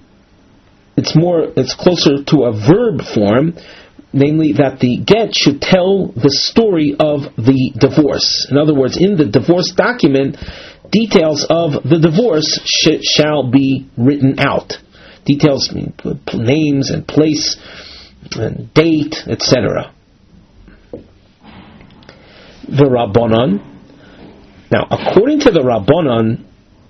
it's closer to a verb form, namely that the get should tell the story of the divorce. In other words, in the divorce document, details of the divorce shall be written out. Details mean names and place and date, etc. The Rabbanan. Now, according to the Rabbanan,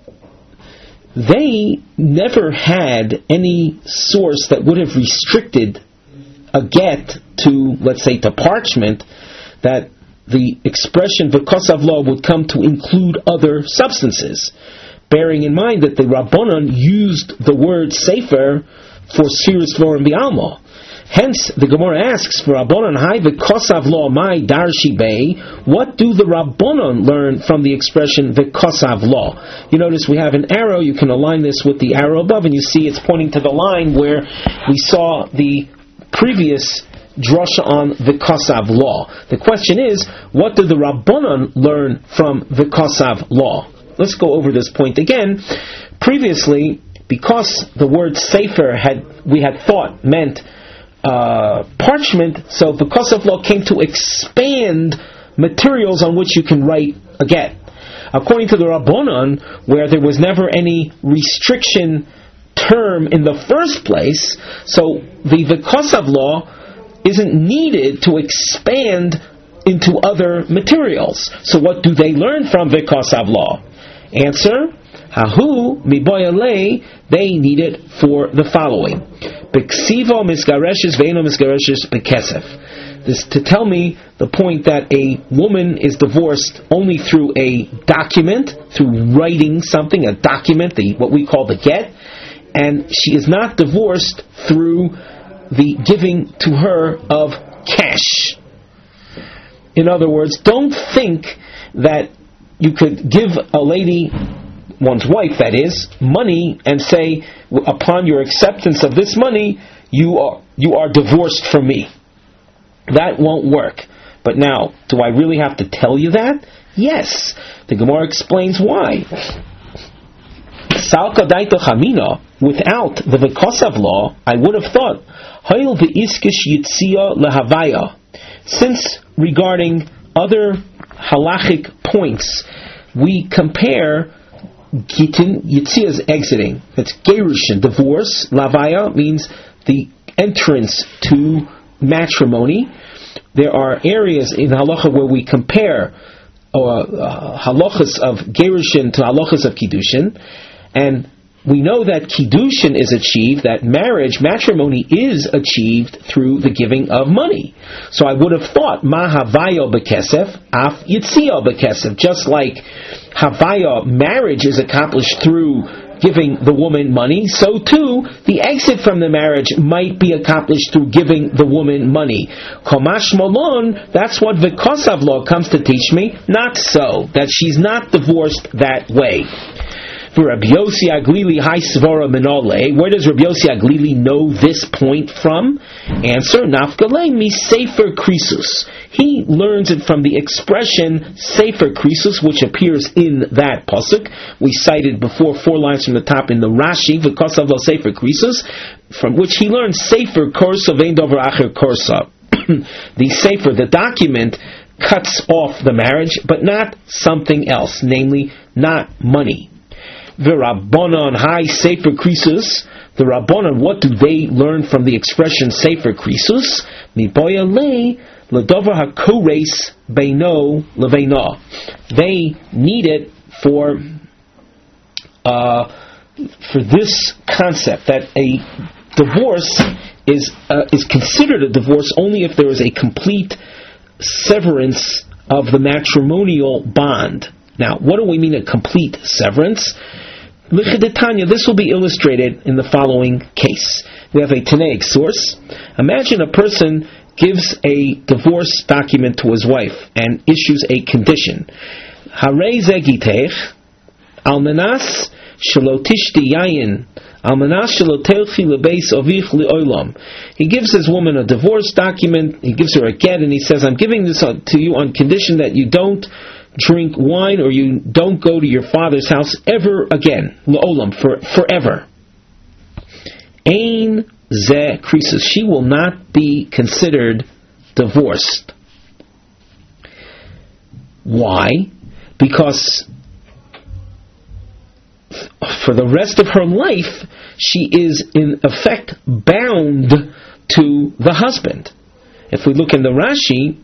they never had any source that would have restricted a get to, let's say, to parchment, that the expression v'kosav lo would come to include other substances, bearing in mind that the Rabbanan used the word sefer for sfiras dvarim bi'alma. Hence, the Gemara asks, for Rabbanan hai v'kosav lo mai darshi bei, what do the Rabbanan learn from the expression v'kosav lo? You notice we have an arrow. You can align this with the arrow above, and you see it's pointing to the line where we saw the previous drasha on v'kosav lo. The question is, what did the Rabbanan learn from v'kosav lo? Let's go over this point again. Previously, because the word sefer we had thought meant parchment, so v'kosav lo came to expand materials on which you can write a get. According to the Rabbanan, where there was never any restriction term in the first place, so the v'kosav lo isn't needed to expand into other materials. So what do they learn from v'kosav lo? Answer: Hahu miboyalei. They need it for the following: B'ksivo misgareshes ve'eno misgareshes b'kesef. This to tell me the point that a woman is divorced only through a document, through writing something, a document, what we call the get, and she is not divorced through the giving to her of cash. In other words, don't think that you could give a lady, one's wife that is, money and say, upon your acceptance of this money, you are divorced from me. That won't work. But now, do I really have to tell you that? Yes. The Gemara explains why. Salka daito chamina, without the V'kosav law, I would have thought, Hayil v'iskish yitzia lehavaya. Since regarding other halachic points, we compare Gitin, Yitzia is exiting. That's Gerushin, divorce. Lavaya means the entrance to matrimony. There are areas in halacha where we compare halachas of Gerushin to halachas of Kiddushin, and we know that Kiddushin is achieved, that marriage, matrimony is achieved through the giving of money. So I would have thought, Ma Havaya Bekesef, Af Yitzia Bekesef. Just like Havaya, marriage is accomplished through giving the woman money, so too, the exit from the marriage might be accomplished through giving the woman money. Komash Molon, that's what V'kosav law comes to teach me. Not so, that she's not divorced that way. For Rabbi Yossi Aglili Hai Svara Minole, where does Rabbi Yossi Aglili know this point from? Answer, Nafgalei mi Sefer Krisus. He learns it from the expression Sefer Krisus, which appears in that pasuk. We cited before 4 lines from the top in the Rashi, V'kosav lo Sefer Krisus, from which he learns Sefer Korsa Vein Dover Acher Korsa. The Sefer, the document, cuts off the marriage, but not something else, namely, not money. The Rabbanon Hai Sefer Krisus. The Rabbanon, what do they learn from the expression Sefer Krisus? Miboya le ledover hakores beino leveina. They need it for this concept that a divorce is considered a divorce only if there is a complete severance of the matrimonial bond. Now, what do we mean a complete severance? L'chidetanya, this will be illustrated in the following case. We have a Tanaic source. Imagine a person gives a divorce document to his wife and issues a condition. Harei zegitech almanas shelo tishti yayin almanas shelo telchi lebeis avich leolam. He gives his woman a divorce document. He gives her a get, and he says, "I'm giving this to you on condition that you don't drink wine or you don't go to your father's house ever again. Le'olam, forever." Ein ze krisus. She will not be considered divorced. Why? Because for the rest of her life, she is in effect bound to the husband. If we look in the Rashi,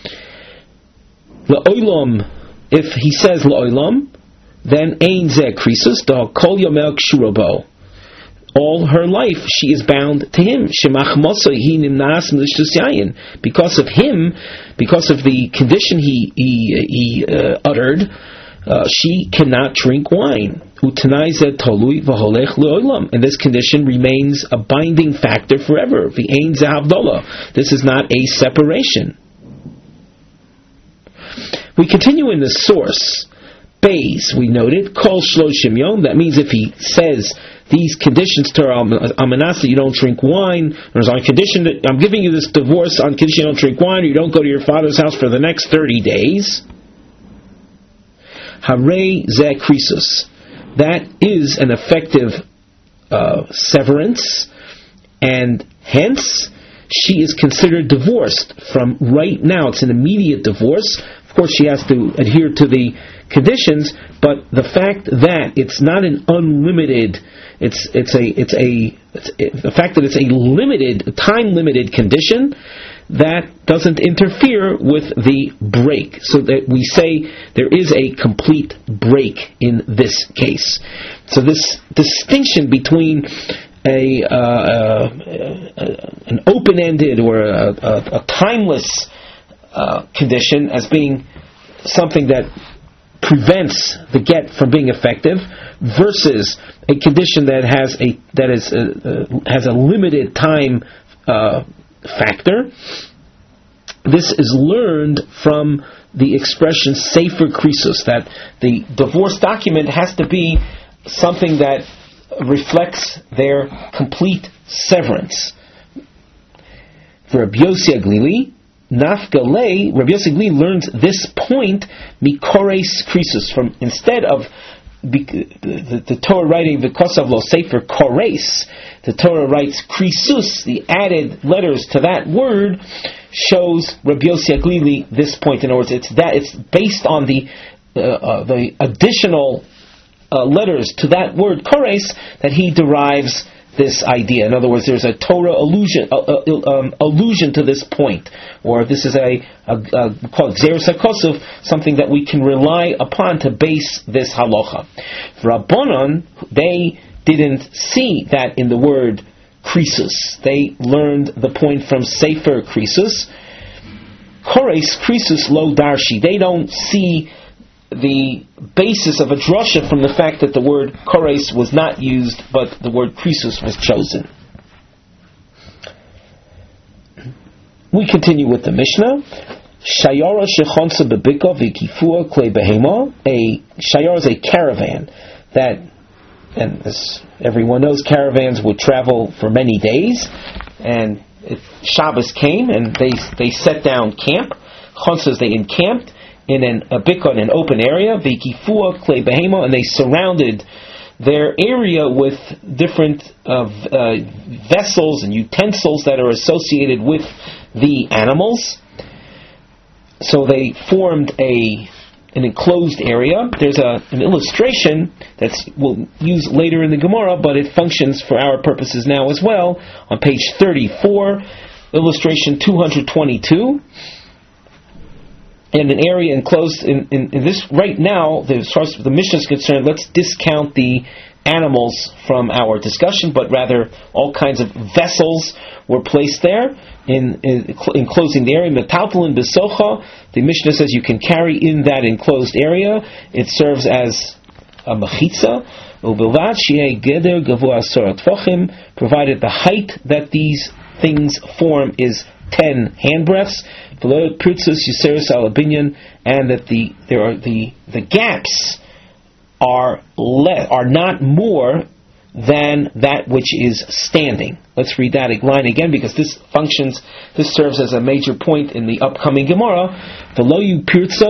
Le'olam, if he says Le'olam, then Ein Zeh Krisus, Da Kol Yomel Kshurabo. All her life she is bound to him. Shemach Mosai Hi Nimnas Milishtus Yayin. Because of him, because of the condition he uttered, she cannot drink wine. Utanai Zeh Tolui V'holech Le'olam. And this condition remains a binding factor forever. V'Ein Zeh Havdalah. This is not a separation. We continue in the source. Beis, we noted, Kol Shloshim Yom. That means if he says these conditions to her, Amanasa, you don't drink wine, there's on condition that I'm giving you this divorce on condition you don't drink wine, or you don't go to your father's house for the next 30 days. Harei Zeh Krisus. That is an effective severance, and hence she is considered divorced from right now. It's an immediate divorce. Of course, she has to adhere to the conditions, but the fact that it's not an unlimited, the fact that it's a limited, time-limited condition, that doesn't interfere with the break. So that we say there is a complete break in this case. So this distinction between an open-ended or a timeless condition as being something that prevents the get from being effective, versus a condition that has a limited time factor. This is learned from the expression Sefer Krisus, that the divorce document has to be something that reflects their complete severance. For Rabbi Yossi Aglili, Nafgalei, Rabbi Yossi Aglili learns this point mikores krisus, from instead of the Torah writing v'kosav lo sefer kores, the Torah writes krisus, the added letters to that word, shows Rabbi Yossi Aglili this point. In other words, it's based on the additional letters to that word kores that he derives this idea. In other words, there's a Torah allusion to this point, or this is called Gzeirus HaKosuf, something that we can rely upon to base this halacha. Rabbanon, they didn't see that in the word krisus. They learned the point from Sefer krisus. Kores krisus lo darshi. They don't see the basis of a drasha from the fact that the word kores was not used, but the word krisus was chosen. We continue with the Mishnah. Shayara shechonsa bebika v'kifua klei behema. A shayara is a caravan that, and as everyone knows, caravans would travel for many days, and Shabbos came and they set down camp. Chonsa, they encamped in a bikah, in an open area, v'kifua klei behema, and they surrounded their area with different vessels and utensils that are associated with the animals. So they formed an enclosed area. There's an illustration that we'll use later in the Gemara, but it functions for our purposes now as well. On page 34, illustration 222. And an area enclosed in this right now, as far as the Mishnah is concerned, let's discount the animals from our discussion, but rather all kinds of vessels were placed there in enclosing the area. Metaltalin besocha, the Mishnah says you can carry in that enclosed area. It serves as a mechitza. Ubilvad shi'ei geder gavua asor tefachim, provided the height that these things form is 10 handbreadths, and that the gaps are not more than that which is standing. Let's read that line again, because this serves as a major point in the upcoming Gemara. That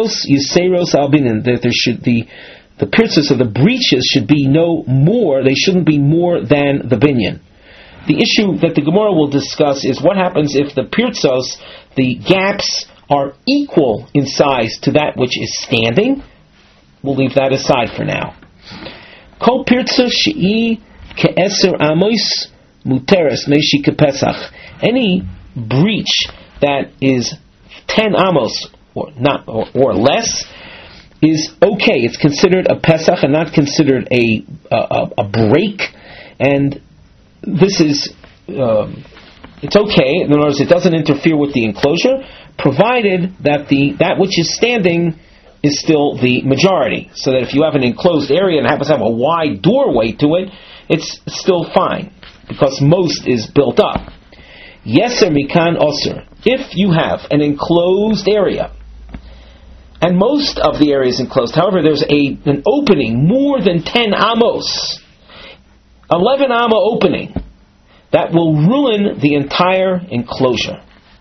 there should the pirtzos of the breaches should be no more. They shouldn't be more than the binyan. The issue that the Gemara will discuss is what happens if the pirtzos, the gaps, are equal in size to that which is standing. We'll leave that aside for now. Kol pirtzos she'i ke'eser amos muteres meshi kepesach. Any breach that is 10 amos or less is okay. It's considered a pesach and not considered a break, and this is it's okay. In other words, it doesn't interfere with the enclosure, provided that that which is standing is still the majority. So that if you have an enclosed area and happens to have a wide doorway to it, it's still fine, because most is built up. Yeser mikan osir. If you have an enclosed area, and most of the area is enclosed, however, there's an opening more than 10 amos, 11 amma opening, that will ruin the entire enclosure.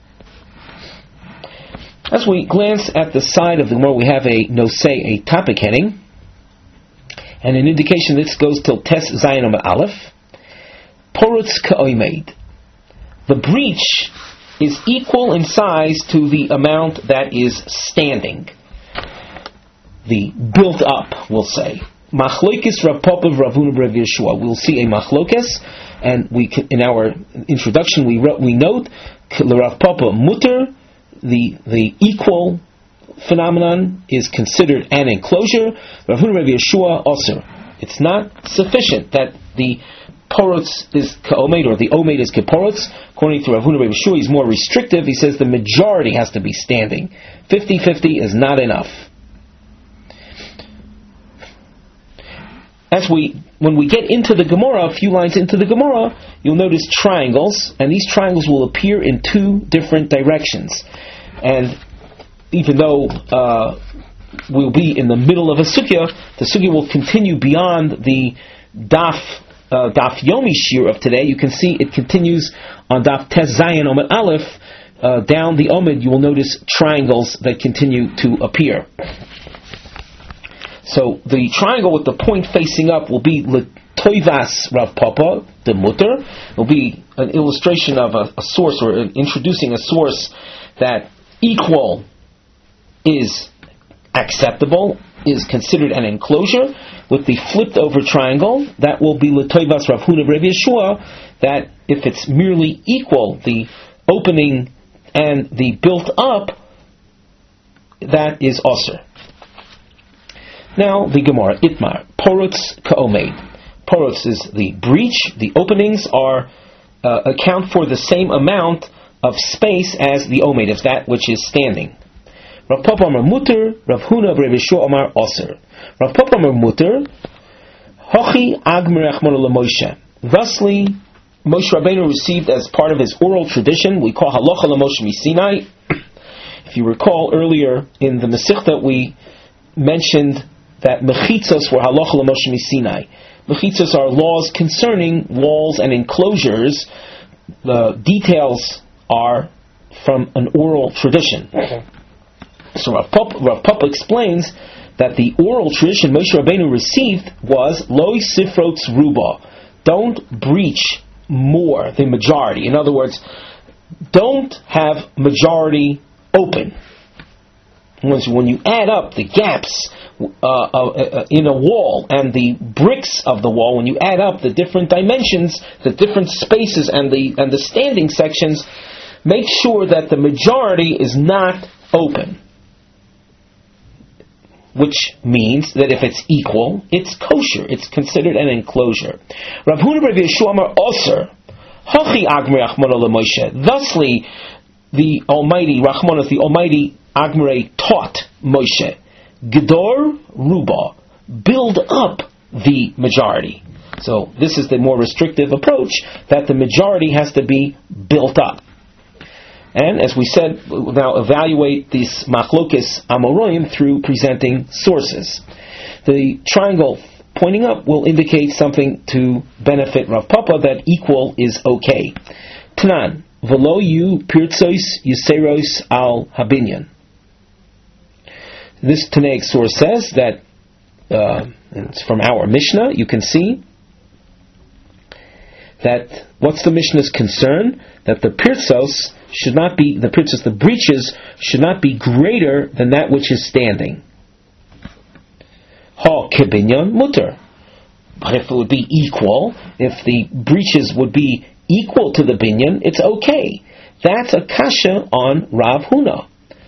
As we glance at the side of the Gemara, we have a nosei, a topic heading, and an indication this goes till Tes Zayin Amud Aleph. Porutz ka'oimeid. The breach is equal in size to the amount that is standing. The built up, we'll say. Machlokes Rav Papa Rav Huna Rav Yeshua. We'll see a machlokes, and in our introduction we note Rav Papa muter, the equal phenomenon is considered an enclosure. Rav Huna Rav Yeshua osir. It's not sufficient that the porotz is ka'omeid, or the omeid is keporotz. According to Rav Huna Rav Yeshua, he's more restrictive. He says the majority has to be standing. 50-50 is not enough. When we get into the Gemara, a few lines into the Gemara, you'll notice triangles, and these triangles will appear in two different directions. And even though we'll be in the middle of a sugya, the sugya will continue beyond the daf Yomi Shir of today. You can see it continues on daf Tes Zayin Amud Aleph down the Omid, you will notice triangles that continue to appear. So the triangle with the point facing up will be L'Toivas Rav Papa, the Mutter. It will be an illustration of a source, or introducing a source that equal is acceptable, is considered an enclosure. With the flipped over triangle, that will be L'Toivas Rav Huna Rav Yeshua, that if it's merely equal, the opening and the built up, that is Osir. Now the Gemara, Itmar, Porutz Ka'omeid. Porutz is the breach. The openings are account for the same amount of space as the Omeid, of that which is standing. Rav Papa Amar Mutter, Rav Huna Rav Yeshua Amar Osir. Rav Papa Amar Mutter, Hochi Agmer Achmona LaMoshe. Thusly, Moshe Rabbeinu received as part of his oral tradition, we call Halacha LaMoshe Misinai. If you recall earlier in the Masechta, we mentioned that mechitzos were halacha l'Moshe Misinai. Mechitzos are laws concerning walls and enclosures. The details are from an oral tradition. So Rav Papa explains that the oral tradition Moshe Rabbeinu received was Lo Sifrotz Ruba. Don't breach more than majority. In other words, don't have majority open. When you add up the gaps in a wall and the bricks of the wall, when you add up the different dimensions, the different spaces and the standing sections, make sure that the majority is not open. Which means that if it's equal, it's kosher. It's considered an enclosure. Rav Huna Rav Yeshua Amar Osir, Hachi Agmer Achmona LaMoshe. Thusly, the Almighty Rachmanos, the Almighty Agmere taught Moshe, Gedor Ruba, build up the majority. So this is the more restrictive approach, that the majority has to be built up. And as we said, we'll now evaluate these machlokes amoraim through presenting sources. The triangle pointing up will indicate something to benefit Rav Papa, that equal is okay. Tanan, v'lo yu pirtzois yiseros al habinyan. This Tanaic source says that, and it's from our Mishnah, you can see that what's the Mishnah's concern? That the pirtzos should not be, the breaches should not be greater than that which is standing. Ha kibinyan mutter. But if it would be equal, if the breaches would be equal to the binyan, it's okay. That's a kasha on Rav Huna.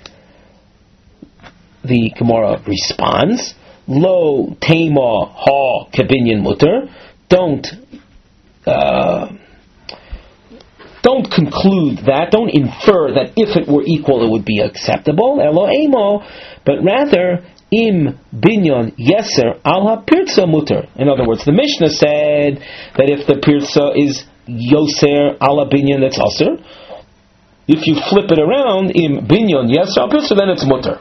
The Gemara responds, Lo tema ha kibinyan mutter. Don't conclude that, don't infer that if it were equal it would be acceptable, elo emo, but rather im binyan yeser al ha pirza mutter. In other words, the Mishnah said that if the pirza is yoser al ha binyan, that's aser. If you flip it around, im binyan yeser al pirza, then it's mutter.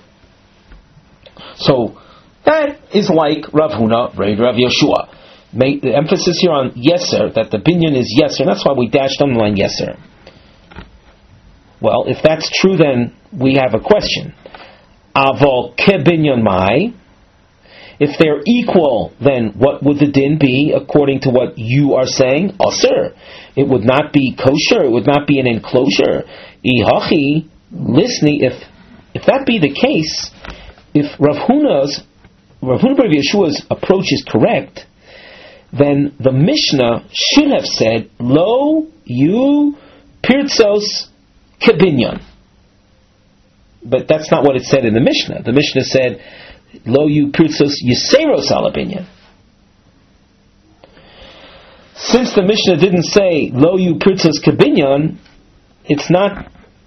So that is like Rav Huna, Rav Yeshua. The emphasis here on yeser, that the binyan is yeser. That's why we dashed on the line yeser. Well, if that's true, then we have a question. Avol ke binyan mai. If they're equal, then what would the din be according to what you are saying? Aser. It would not be kosher. It would not be an enclosure. Ihachi, listening. If that be the case, if Rav Huna Rav Yeshua's approach is correct, then the Mishnah should have said, Lo yu pirtzos kebinyan. But that's not what it said in the Mishnah. The Mishnah said, Lo yu pirtzos yiseros alabinyan. Since the Mishnah didn't say, Lo yu pirtzos kebinyan, it's not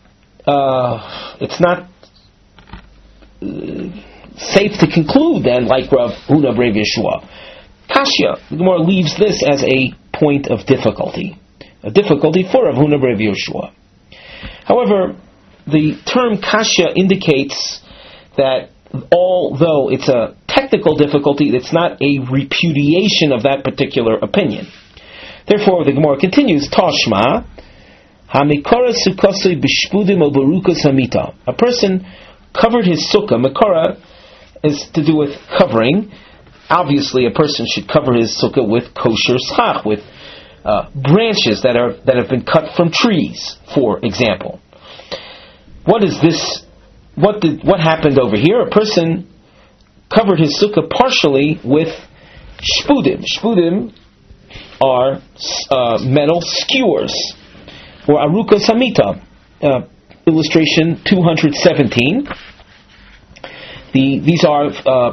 safe to conclude then, like Rav Huna Rav Yeshua. Kashya, the Gemara leaves this as a point of difficulty. A difficulty for Rav Huna Rav Yeshua. However, the term Kashya indicates that although it's a technical difficulty, it's not a repudiation of that particular opinion. Therefore, the Gemara continues, Tashma, Hamikora sukasei b'shpudim o barukas hamita. A person covered his sukkah. Mikora is to do with covering. Obviously, a person should cover his sukkah with kosher schach, with branches that have been cut from trees, for example. What is this? What happened over here? A person covered his sukkah partially with shpudim. Shpudim are metal skewers, or aruka samita. Illustration 217. These are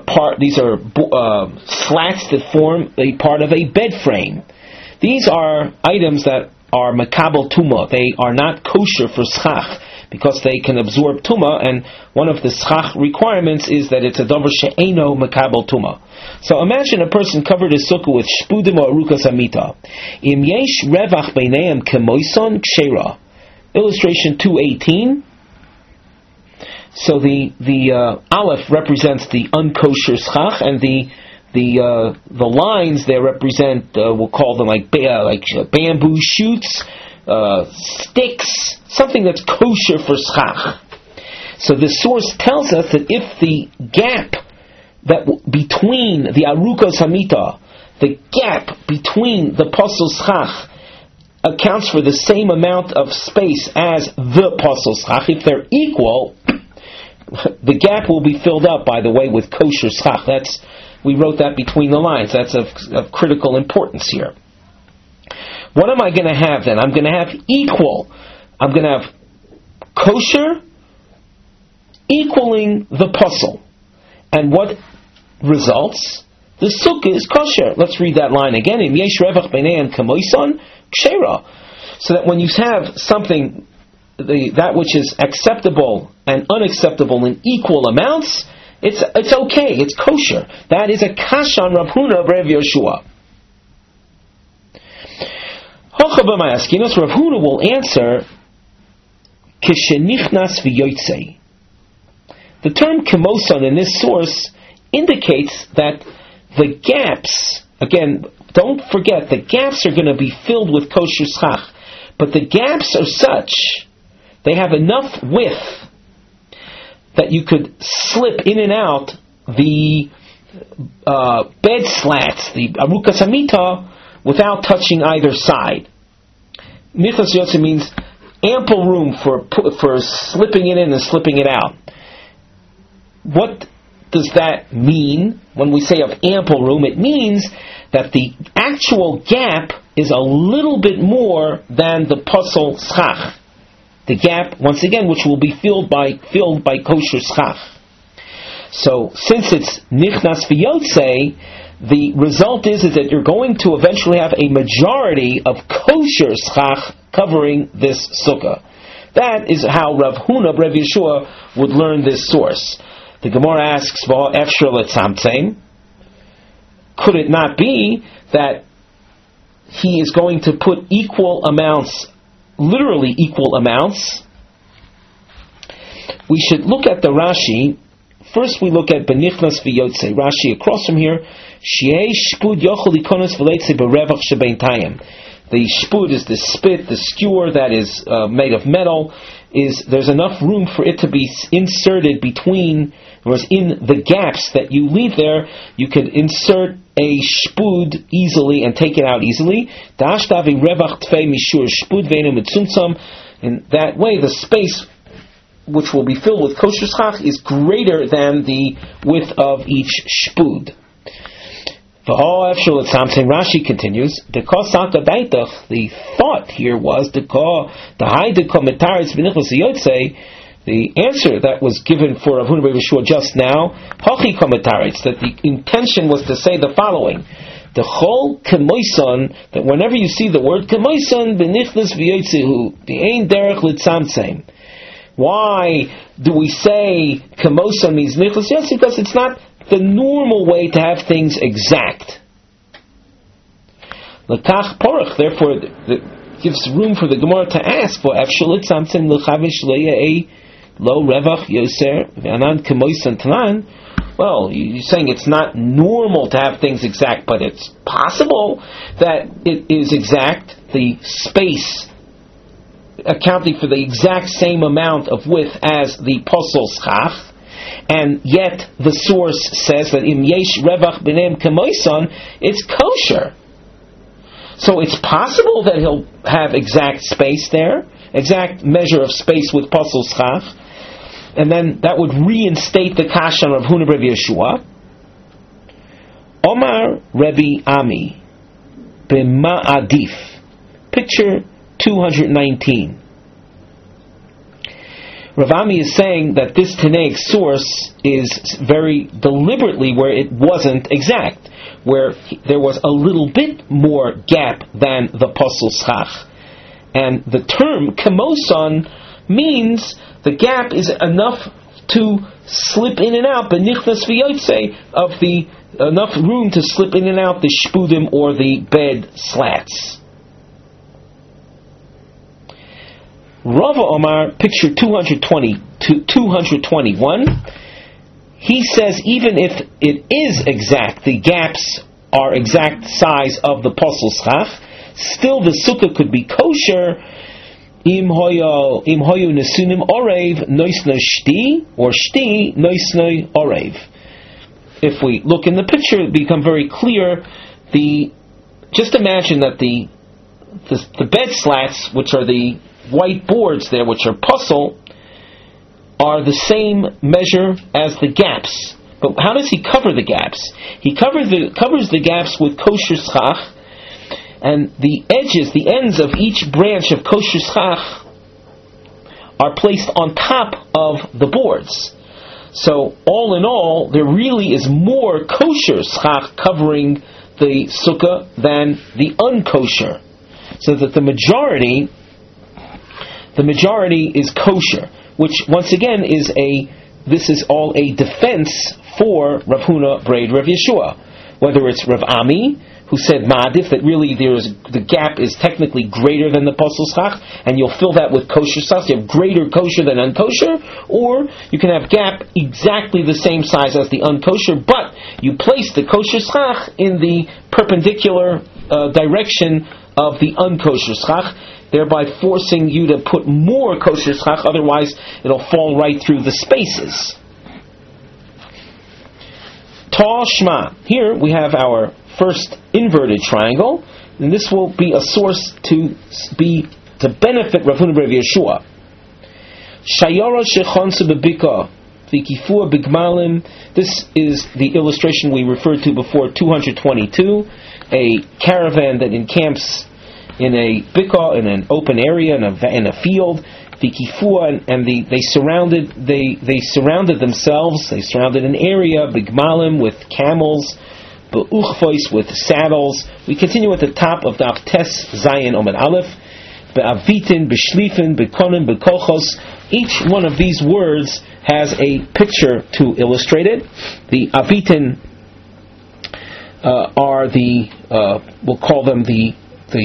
slats that form a part of a bed frame. These are items that are makabel tuma. They are not kosher for schach, because they can absorb tuma, and one of the schach requirements is that it's a davar she'eno makabel tuma. So imagine a person covered his sukkah with shpudim or arukas amita. Im yesh revach beineim kemoison kshera. Illustration 218. So the aleph represents the unkosher schach, and the lines there represent we'll call them like bamboo shoots, sticks, something that's kosher for schach. So the source tells us that if the gap between the arukos hamita, the gap between the pasul schach, accounts for the same amount of space as the pasul schach, if they're equal, the gap will be filled up, by the way, with kosher schach. We wrote that between the lines. That's of critical importance here. What am I going to have then? I'm going to have equal. I'm going to have kosher equaling the pasul. And what results? The sukkah is kosher. Let's read that line again. Im yesh revach b'neihem kamoison kshera. So that when you have something, that which is acceptable and unacceptable in equal amounts, it's okay, it's kosher. That is a kasha on Rav Huna of Rav Yoshua. Rav Huna will answer, Kishenichnas v'yotzei. The term kemoson in this source indicates that the gaps, again, don't forget, the gaps are going to be filled with kosher schach, but the gaps are such, they have enough width that you could slip in and out the bed slats, the arukas hamita, without touching either side. Nichnas yotze means ample room for slipping it in and slipping it out. What does that mean when we say of ample room? It means that the actual gap is a little bit more than the pasul schach. The gap, once again, which will be filled by kosher schach. So, since it's nichnas v'yotzei, the result is that you're going to eventually have a majority of kosher schach covering this sukkah. That is how Rav Huna, Rav Yeshua, would learn this source. The Gemara asks, "Efshar letzamtzem." Could it not be that he is going to put equal amounts? Literally equal amounts. We should look at the Rashi. First we look at Benichnas v'yotzei. Rashi across from here. Shiei shpud yochel ikonos v'leitzei berevach shebein tayim. The shpud is the spit, the skewer that is made of metal. There's enough room for it to be inserted between, whereas in the gaps that you leave there, you can insert a shpud easily and take it out easily. In that way, the space which will be filled with kosher schach is greater than the width of each shpud. Rashi continues, the thought here was the answer that was given for Rav Huna Bar Yeshua just now, that the intention was to say the following: the chol kemoison, that whenever you see the word kemoison, benichnas v'yotzehu, the ein derech litzamtzem. Why do we say kemoison means nichnas v'yotzehu? Because it's not the normal way to have things exact. L'kach porach, therefore, it gives room for the Gemara to ask for efshel litzamtzem l'chavish le'yei lo revach yoser v'anan kemoison tanan. Well, you're saying it's not normal to have things exact, but it's possible that it is exact. The space accounting for the exact same amount of width as the posel schach, and yet the source says that im yesh revach b'neim kemoison, it's kosher. So it's possible that he'll have exact space there, exact measure of space with posel schach, and then that would reinstate the kasha of Huna Rebbe Yeshua. Omar Rebbe Ami b'ma'adif. Picture 219. Rav Ami is saying that this Tanaic source is very deliberately where it wasn't exact, where there was a little bit more gap than the posel schach. And the term kemoson means the gap is enough to slip in and out, benichnas v'yotze, of the enough room to slip in and out the shpudim or the bed slats. Rava Omar, picture 220 to 221, he says even if it is exact, the gaps are exact size of the posel schach, still the sukkah could be kosher im hoyu nesunim orev noisno shti, or shti noisno orev. If we look in the picture, it becomes very clear. Just imagine that the bed slats, which are the white boards there, which are posel, are the same measure as the gaps. But how does he cover the gaps? He covers the gaps with kosher schach, and the edges, the ends of each branch of kosher schach are placed on top of the boards. So all in all, there really is more kosher schach covering the sukkah than the unkosher, so that the majority is kosher, which once again this is all a defense for Rav Huna Braid Rav Yeshua. Whether it's Rav Ami, who said ma'adif, that really the gap is technically greater than the posel schach, and you'll fill that with kosher schach, you have greater kosher than unkosher, or you can have gap exactly the same size as the unkosher, but you place the kosher schach in the perpendicular direction of the unkosher schach, thereby forcing you to put more kosher schach, otherwise it'll fall right through the spaces. Ta Shma. Here we have our first inverted triangle, and this will be a source to benefit Rav Huna Bar Yeshua. Shayara shechonsu bebika v'kifua bigmalim. This is the illustration we referred to before, 222. A caravan that encamps in a bika, in an open area, in a field. V'kifua, and they surrounded themselves. They surrounded an area, bigmalim, with camels. Be'uchvois, with saddles. We continue at the top of Daf Tes Zayin Omid Aleph. Be'avitin, be'shlifin, be'konim, be'kolchos. Each one of these words has a picture to illustrate it. The avitin are we'll call them the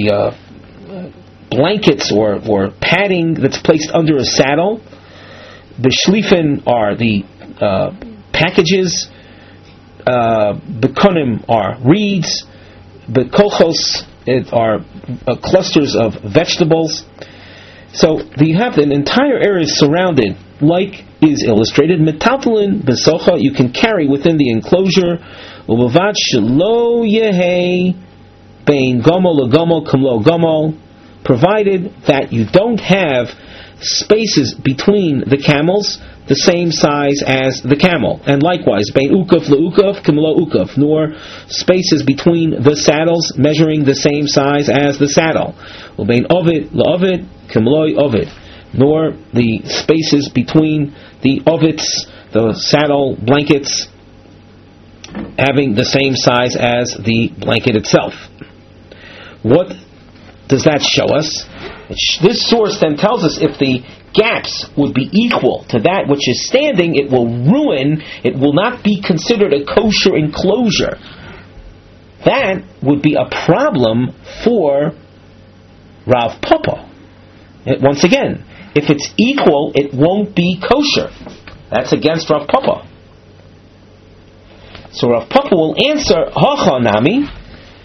blankets or padding that's placed under a saddle. Be'shlifin are the packages. Bekonim are reeds. Bekolchos are clusters of vegetables. So you have an entire area surrounded, like is illustrated. Metaltalin besocha, you can carry within the enclosure. Uvavat shelo yehei bein gomol legomol kamlo gomol, provided that you don't have spaces between the camels the same size as the camel, and likewise bein ukaf leukaf kamlo ukaf, nor spaces between the saddles measuring the same size as the saddle. Ubein ovid leovid kamlo ovid, nor the spaces between the ovits, the saddle blankets, having the same size as the blanket itself. What does that show us? This source then tells us if the gaps would be equal to that which is standing, it will not be considered a kosher enclosure. That would be a problem for Rav Papa. Once again, if it's equal, it won't be kosher. That's against Rav Papa. So Rav Papa will answer, Hacha Nami,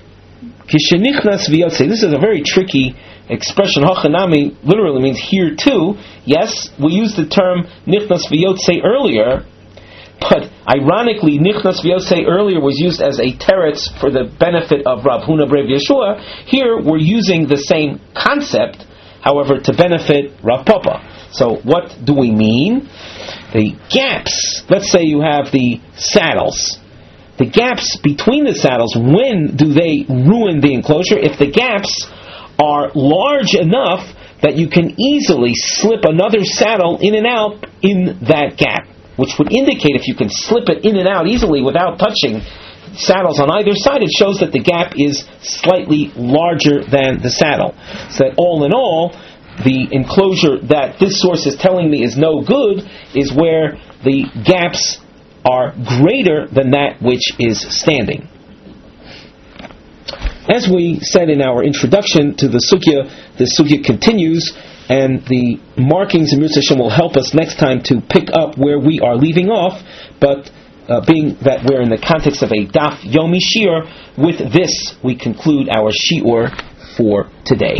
Kishenichnas v'yotzei. This is a very tricky expression. Hachanami literally means here too. Yes, we used the term nichnas v'yotzei earlier, but ironically, nichnas v'yotzei earlier was used as a teretz for the benefit of Rav Huna Brev Yeshua. Here we're using the same concept, however, to benefit Rav Papa. So what do we mean? The gaps. Let's say you have the saddles. The gaps between the saddles, when do they ruin the enclosure? If the gaps are large enough that you can easily slip another saddle in and out in that gap, which would indicate if you can slip it in and out easily without touching saddles on either side, it shows that the gap is slightly larger than the saddle. So that all in all, the enclosure that this source is telling me is no good is where the gaps are greater than that which is standing. As we said in our introduction to the sugya continues, and the markings in Mitzvah Hashem will help us next time to pick up where we are leaving off, but being that we're in the context of a Daf Yomi Shiur, with this we conclude our Shiur for today.